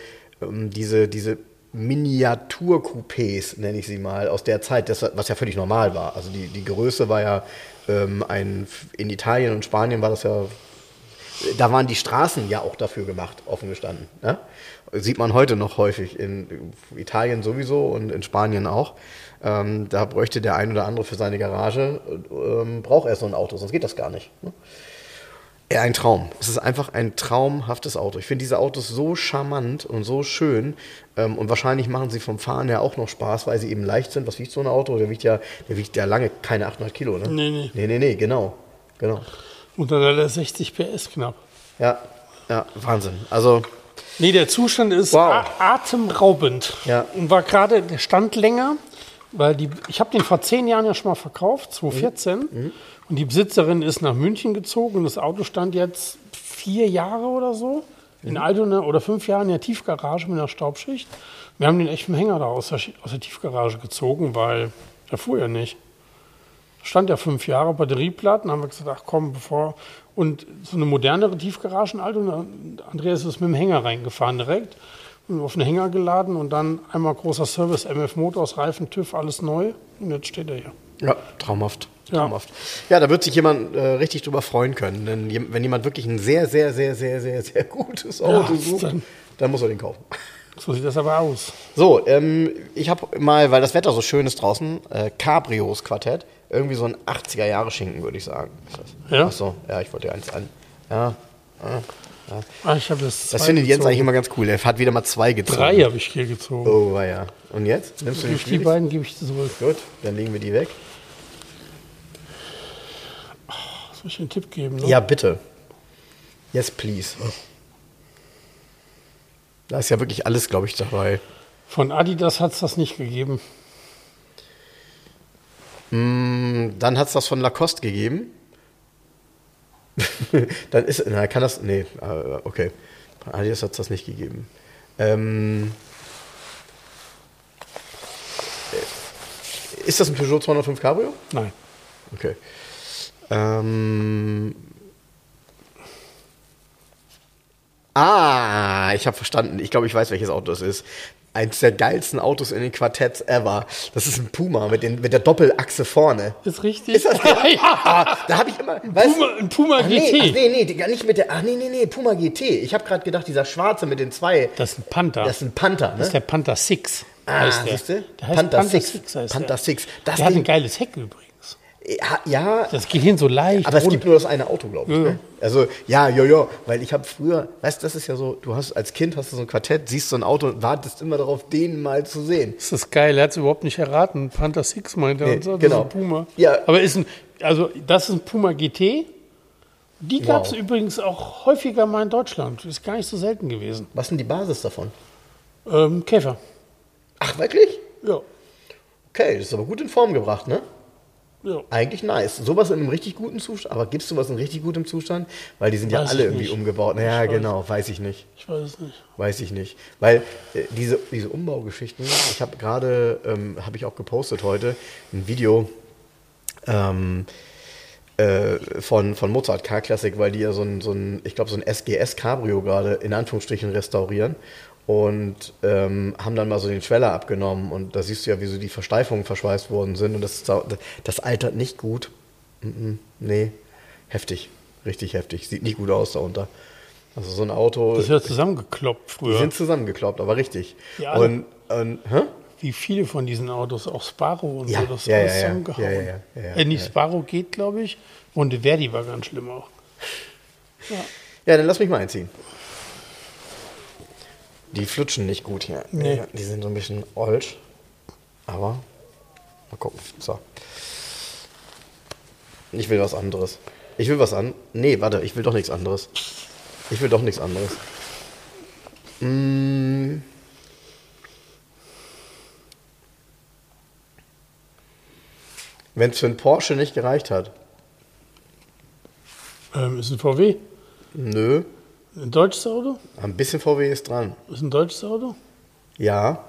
Miniatur-Coupés, nenne ich sie mal, aus der Zeit, was ja völlig normal war. Also die Größe war ja in Italien und Spanien war das ja, da waren die Straßen ja auch dafür gemacht, offen gestanden. Ne? Sieht man heute noch häufig, in Italien sowieso und in Spanien auch. Da bräuchte der ein oder andere für seine Garage, braucht er so ein Auto, sonst geht das gar nicht. Ne? Ein Traum. Es ist einfach ein traumhaftes Auto. Ich finde diese Autos so charmant und so schön. Und wahrscheinlich machen sie vom Fahren her auch noch Spaß, weil sie eben leicht sind. Was wiegt so ein Auto? Der wiegt ja lange keine 800 Kilo, ne? Nee, genau. Und dann hat er 60 PS knapp. Ja, Wahnsinn. Also. Nee, der Zustand ist atemraubend. Ja. Und war gerade, der stand länger, weil ich habe den vor 10 Jahren ja schon mal verkauft, 2014. Und die Besitzerin ist nach München gezogen und das Auto stand jetzt 4 Jahre oder so in Altona oder 5 Jahren in der Tiefgarage mit einer Staubschicht. Wir haben den echt vom Hänger da aus der Tiefgarage gezogen, weil der fuhr ja nicht. Stand ja 5 Jahre, Batterieplatten, haben wir gesagt, ach komm, und so eine modernere Tiefgarage in Altona, Andreas ist mit dem Hänger reingefahren direkt, auf den Hänger geladen und dann einmal großer Service, MF Motors, Reifen, TÜV, alles neu und jetzt steht er hier. Ja, traumhaft. Ja, da wird sich jemand richtig drüber freuen können. Denn wenn jemand wirklich ein sehr, sehr, sehr, sehr, sehr, sehr gutes Auto sucht, dann muss er den kaufen. So sieht das aber aus. So, ich habe mal, weil das Wetter so schön ist draußen, Cabrios Quartett. Irgendwie so ein 80er-Jahre-Schinken, würde ich sagen. Ja? Achso, ja, ich wollte dir eins an. Ja. Ich habe das. Das findet Jens eigentlich immer ganz cool. Er hat wieder mal 2 gezogen. 3 habe ich hier gezogen. Oh, ja. Und jetzt? Nimmst du die beiden gebe ich zurück. Gut, dann legen wir die weg. Soll ich einen Tipp geben? Ne? Ja, bitte. Yes, please. Da ist ja wirklich alles, glaube ich, dabei. Von Adidas hat es das nicht gegeben. Dann hat es das von Lacoste gegeben. Dann ist, kann das, nee, okay. Von Adidas hat es das nicht gegeben. Ist das ein Peugeot 205 Cabrio? Nein. Okay. Ich habe verstanden. Ich glaube, ich weiß, welches Auto das ist. Eins der geilsten Autos in den Quartetts ever. Das ist ein Puma mit der Doppelachse vorne. Ist richtig? Ist das der? Ja. Da habe ich immer... Ein Puma GT. Nicht mit der... Puma GT. Ich habe gerade gedacht, dieser schwarze mit den 2... Das ist ein Panther. Das ist ein Panther, ne? Das ist der Panther 6. Siehst du? Der heißt Panther 6. Panther 6. Der hat ein geiles Heck übrigens. Ja. Das geht hin so leicht. Aber es gibt nur das eine Auto, glaube ich. Ja. Ne? Also, weil ich habe früher, weißt du, das ist ja so, als Kind hast du so ein Quartett, siehst so ein Auto und wartest immer darauf, den mal zu sehen. Das ist geil, er hat es überhaupt nicht erraten. Panther 6 meinte er und so. Das genau. ist ein Puma. Ja. Aber das ist ein Puma GT. Die gab es übrigens auch häufiger mal in Deutschland. Ist gar nicht so selten gewesen. Was ist denn die Basis davon? Käfer. Ach, wirklich? Ja. Okay, das ist aber gut in Form gebracht, ne? Ja. Eigentlich nice. Sowas in einem richtig guten Zustand. Aber gibt es sowas in richtig gutem Zustand? Weil die sind ja alle irgendwie umgebaut. Naja, genau, weiß ich nicht. Ich weiß es nicht. Weiß ich nicht. Weil diese Umbaugeschichten, ich habe gerade, habe ich auch gepostet heute, ein Video von Mozart Car Classic, weil die ja so ein SGS Cabrio gerade in Anführungsstrichen restaurieren. Und haben dann mal so den Schweller abgenommen und da siehst du ja, wie so die Versteifungen verschweißt worden sind und das altert nicht gut. Nee, heftig, richtig heftig. Sieht nicht gut aus darunter. Also so ein Auto... Das ist ja zusammengekloppt früher. Die sind zusammengekloppt, aber richtig. Ja, wie viele von diesen Autos, auch Sparrow und Ja, so, das ja, alles ja, zusammengehauen. ja. Nicht Sparrow geht, glaube ich. Und Verdi war ganz schlimm auch. Ja, dann lass mich mal einziehen. Die flutschen nicht gut hier. Nee. Die sind so ein bisschen old. Aber mal gucken. So. Ich will was anderes. Nee, warte, ich will doch nichts anderes. Wenn es für einen Porsche nicht gereicht hat. Ist ein VW? Nö. Ein deutsches Auto? Ein bisschen VW ist dran. Ist ein deutsches Auto? Ja.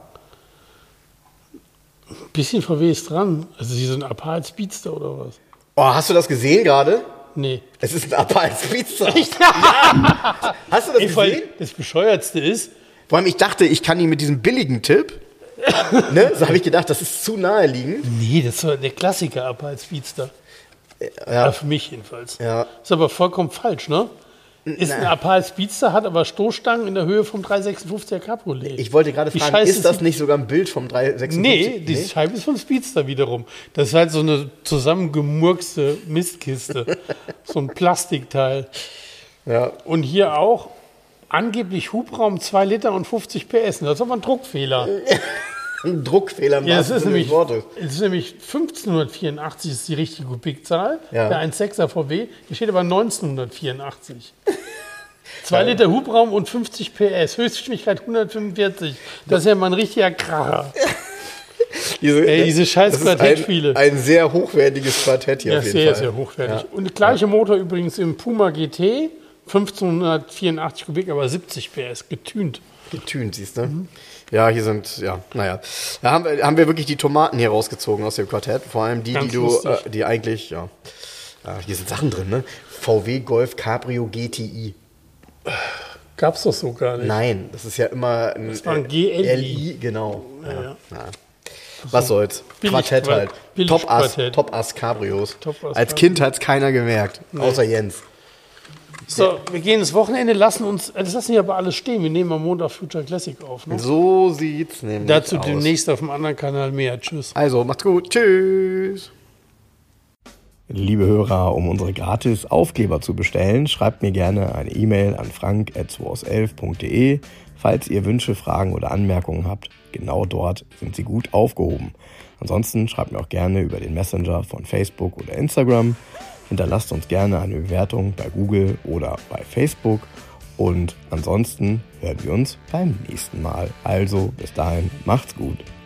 Ein bisschen VW ist dran. Also hier so ein Apache Speedster oder was? Oh, hast du das gesehen gerade? Nee. Es ist ein Apache Speedster. Ja. Hast du das gesehen? Das Bescheuertste ist, Vor allem, ich dachte, ich kann ihn mit diesem billigen Tipp, ne, so habe ich gedacht, das ist zu naheliegend. nee, das war der Klassiker Apache Speedster. Ja, für mich jedenfalls. Ja. Ist aber vollkommen falsch, ne? Ist ein Apache Speedster, hat aber Stoßstangen in der Höhe vom 356er Cabriolet. Ich wollte gerade fragen, ist das nicht sogar ein Bild vom 356? Nee, die Scheibe ist vom Speedster wiederum. Das ist halt so eine zusammengemurkste Mistkiste. So ein Plastikteil. Ja. Und hier auch angeblich Hubraum 2 Liter und 50 PS. Das ist aber ein Druckfehler. Ein Druckfehler im Ja, es wahrsten ist, Sinne des Wortes. 1584 ist die richtige Kubikzahl, Ja. der 1,6er VW. Hier steht aber 1984. 2 Liter Hubraum und 50 PS, Höchstgeschwindigkeit 145. Das ist ja mal ein richtiger Kracher. Diese scheiß das ist Quartettspiele. ein sehr hochwertiges Quartett hier Ja, auf jeden sehr, Fall. sehr hochwertig. Ja. Und der gleiche Motor übrigens im Puma GT, 1584 Kubik, aber 70 PS, getünt. Getünt, siehst du? Ja, hier sind, ja, naja. Da haben wir wirklich die Tomaten hier rausgezogen aus dem Quartett. Vor allem die, Ganz die du, lustig. die eigentlich, ja. Hier sind Sachen drin, ne? VW Golf Cabrio GTI. Gab's doch so gar nicht. Nein, das ist ja immer ein, war ein GLI. LI, genau. Ja. Ja. Was soll's? Billig- Quartett halt. billig Quartett. Top-Ass Cabrios. Top-Ass Als Kind hat's keiner gemerkt, außer Jens. So, wir gehen ins Wochenende, das lassen wir aber alles stehen. Wir nehmen am Montag Future Classic auf. Ne? So sieht's nämlich Dazu aus. demnächst auf dem anderen Kanal mehr. Tschüss. Also, macht's gut. Tschüss. Liebe Hörer, um unsere gratis Aufkleber zu bestellen, schreibt mir gerne eine E-Mail an frank@2aus11.de. Falls ihr Wünsche, Fragen oder Anmerkungen habt, genau dort sind sie gut aufgehoben. Ansonsten schreibt mir auch gerne über den Messenger von Facebook oder Instagram. Hinterlasst uns gerne eine Bewertung bei Google oder bei Facebook. Und ansonsten hören wir uns beim nächsten Mal. Also bis dahin, macht's gut.